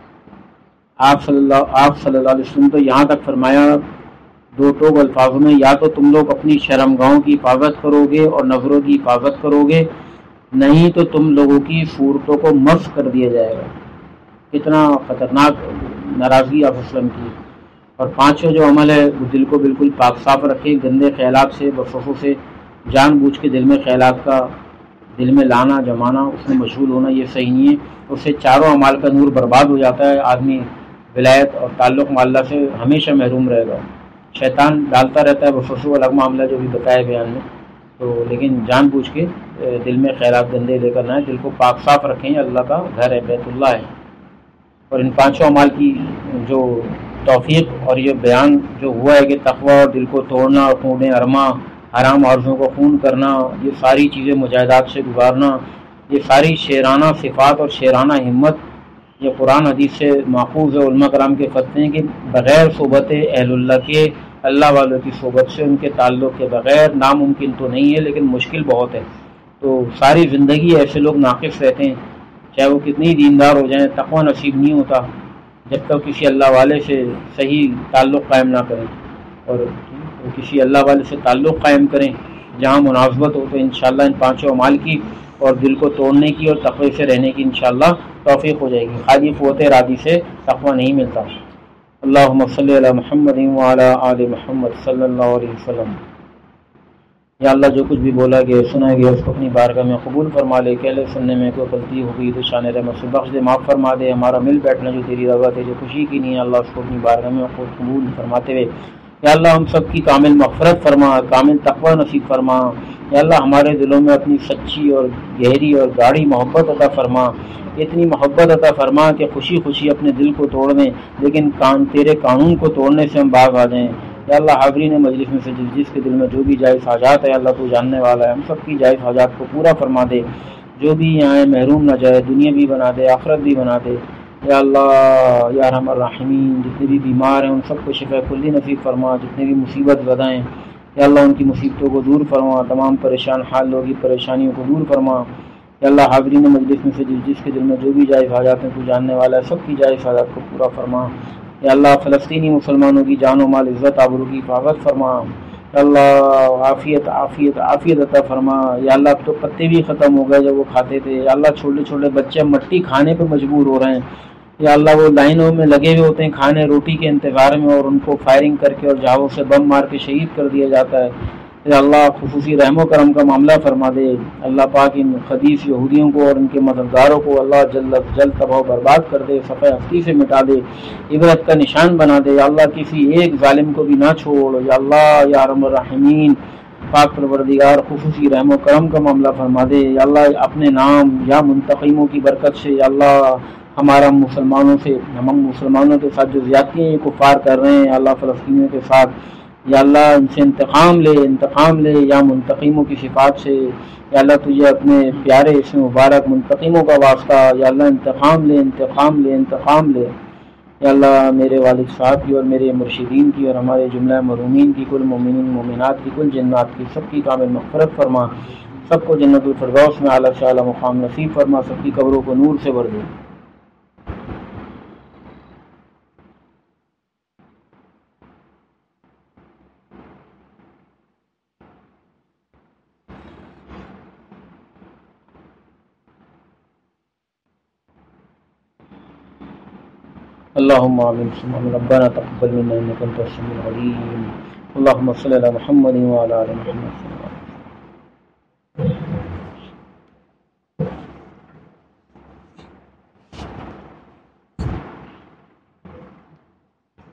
آپ صلی اللہ آپ صلی اللہ علیہ وسلم تو یہاں تک فرمایا دو ٹوک الفاظوں میں، یا تو تم لوگ اپنی شرم گاہوں کی حفاظت کرو گے اور نظروں کی حفاظت کرو گے، نہیں تو تم لوگوں کی صورتوں کو مسخ کر دیا جائے گا۔ کتنا خطرناک ناراضگی آپ وسلم کی۔ اور پانچوں جو عمل ہے وہ دل کو بالکل پاک صاف رکھیں، گندے خیالات سے، وسوسوں سے، جان بوجھ کے دل میں خیالات کا دل میں لانا جمانا، اس میں مشغول ہونا، یہ صحیح نہیں ہے۔ اس سے چاروں اعمال کا نور برباد ہو جاتا ہے، آدمی ولایت اور تعلق مع اللہ سے ہمیشہ محروم رہے گا۔ شیطان ڈالتا رہتا ہے وسوسوں الگ معاملہ جو بھی بتایا بیان میں، تو لیکن جان بوجھ کے دل میں خیالات گندے لے کر نہ، دل کو پاک صاف رکھیں، اللہ کا گھر ہے، بیت اللہ ہے۔ اور ان پانچوں اعمال کی جو توفیق اور یہ بیان جو ہوا ہے کہ تقوی اور دل کو توڑنا اور خون ارما، حرام عارضوں کو خون کرنا، یہ ساری چیزیں مجاہدات سے گزارنا، یہ ساری شیرانہ صفات اور شیرانہ ہمت، یہ قرآن حدیث سے ماخوذ ہے، علماء کرام کے فتوے ہیں کہ بغیر صحبت اہل اللہ کے، اللہ والوں کی صحبت سے، ان کے تعلق کے بغیر ناممکن تو نہیں ہے لیکن مشکل بہت ہے۔ تو ساری زندگی ایسے لوگ ناقص رہتے ہیں، چاہے وہ کتنی دیندار ہو جائیں، تقوی نصیب نہیں ہوتا جب تک کسی اللہ والے سے صحیح تعلق قائم نہ کریں، اور کسی اللہ والے سے تعلق قائم کریں جہاں مناسبت ہو، تو انشاءاللہ ان پانچوں اعمال کی اور دل کو توڑنے کی اور تقوی سے رہنے کی انشاءاللہ توفیق ہو جائے گی۔ خالی قوت ارادی سے تقوی نہیں ملتا۔ اللہم صلی علی محمد وعلی آل محمد صلی اللہ علیہ وسلم۔ یا اللہ جو کچھ بھی بولا گیا سنا گیا اس کو اپنی بارگاہ میں قبول فرما لے، کہ اللہ سننے میں کوئی غلطی ہو گئی تو شان رحمت سے بخش دے، معاف فرما دے۔ ہمارا مل بیٹھنا جو تیری رضا ہے، جو خوشی کی نہیں ہے اللہ اس کو اپنی بارگاہ میں قبول فرماتے ہوئے یا اللہ ہم سب کی کامل مغفرت فرما، کامل تقوی نصیب فرما، یا اللہ ہمارے دلوں میں اپنی سچی اور گہری اور گاڑی محبت عطا فرما، اتنی محبت عطا فرما کہ خوشی خوشی اپنے دل کو توڑ دیں، لیکن کان تیرے قانون کو توڑنے سے ہم باز آ جائیں۔ یا اللہ حاضرین مجلس میں سے جس جس کے دل میں جو بھی جائز حاجات ہے اللہ تو جاننے والا ہے، ہم سب کی جائز حاجات کو پورا فرما دے، جو بھی یہاں محروم نہ جائے، دنیا بھی بنا دے آخرت بھی بنا دے۔ یا اللہ یا ارحم الراحمین، جتنے بھی بیمار ہیں ان سب کو شفا کلی نصیب فرما، جتنے بھی مصیبت زدہ ہیں یا اللہ ان کی مصیبتوں کو دور فرما، تمام پریشان حال لوگوں کی پریشانیوں کو دور فرما۔ یا اللہ حاضرین مجلس میں سے جس جس کے دل میں جو بھی جائز حاجات ہیں تو جاننے والا ہے، سب کی جائز حاجات کو پورا فرما۔ یا اللہ فلسطینی مسلمانوں کی جان و مال عزت آبرو کی حفاظت فرما۔ یا اللہ عافیت عافیت عافیت عطا فرما۔ یا اللہ اب تو پتے بھی ختم ہو گئے جب وہ کھاتے تھے، یا اللہ چھوٹے چھوٹے بچے مٹی کھانے پہ مجبور ہو رہے ہیں، یا اللہ وہ لائنوں میں لگے ہوئے ہوتے ہیں کھانے روٹی کے انتظار میں، اور ان کو فائرنگ کر کے اور جھاگوں سے بم مار کے شہید کر دیا جاتا ہے۔ یا اللہ خصوصی رحم و کرم کا معاملہ فرما دے، اللہ پاک ان خبیث یہودیوں کو اور ان کے مددگاروں کو اللہ جلد جلد تباہ و برباد کر دے، صفحہ ہستی سے مٹا دے، عبرت کا نشان بنا دے۔ یا اللہ کسی ایک ظالم کو بھی نہ چھوڑ، یا اللہ یا ارحم الراحمین پاک پروردگار خصوصی رحم و کرم کا معاملہ فرما دے۔ یا اللہ اپنے نام یا منتقموں کی برکت سے یا اللہ ہمارا مسلمانوں سے ہم مسلمانوں کے ساتھ جو زیادتیاں یہ کفار کر رہے ہیں اللہ فلسطینیوں کے ساتھ، یا اللہ ان سے انتقام لے انتقام لے یا منتقموں کی صفات سے، یا اللہ تجھے اپنے پیارے اسم مبارک منتقموں کا واسطہ، یا اللہ انتقام لے انتقام لے انتقام لے۔ یا اللہ میرے والد صاحب کی اور میرے مرشدین کی اور ہمارے جملہ مرحومین کی، کل مومنین مومنات کی، کل جنات کی، سب کی کامل مغفرت فرما، سب کو جنت الفردوس میں اعلیٰ سے اعلیٰ مقام نصیب فرما، سب کی قبروں کو نور سے بھر دے۔ اللهم آمين ثم آمين۔ ربنا تقبل منا إنك أنت السميع العليم، اللهم صل على محمد وعلى آل محمد۔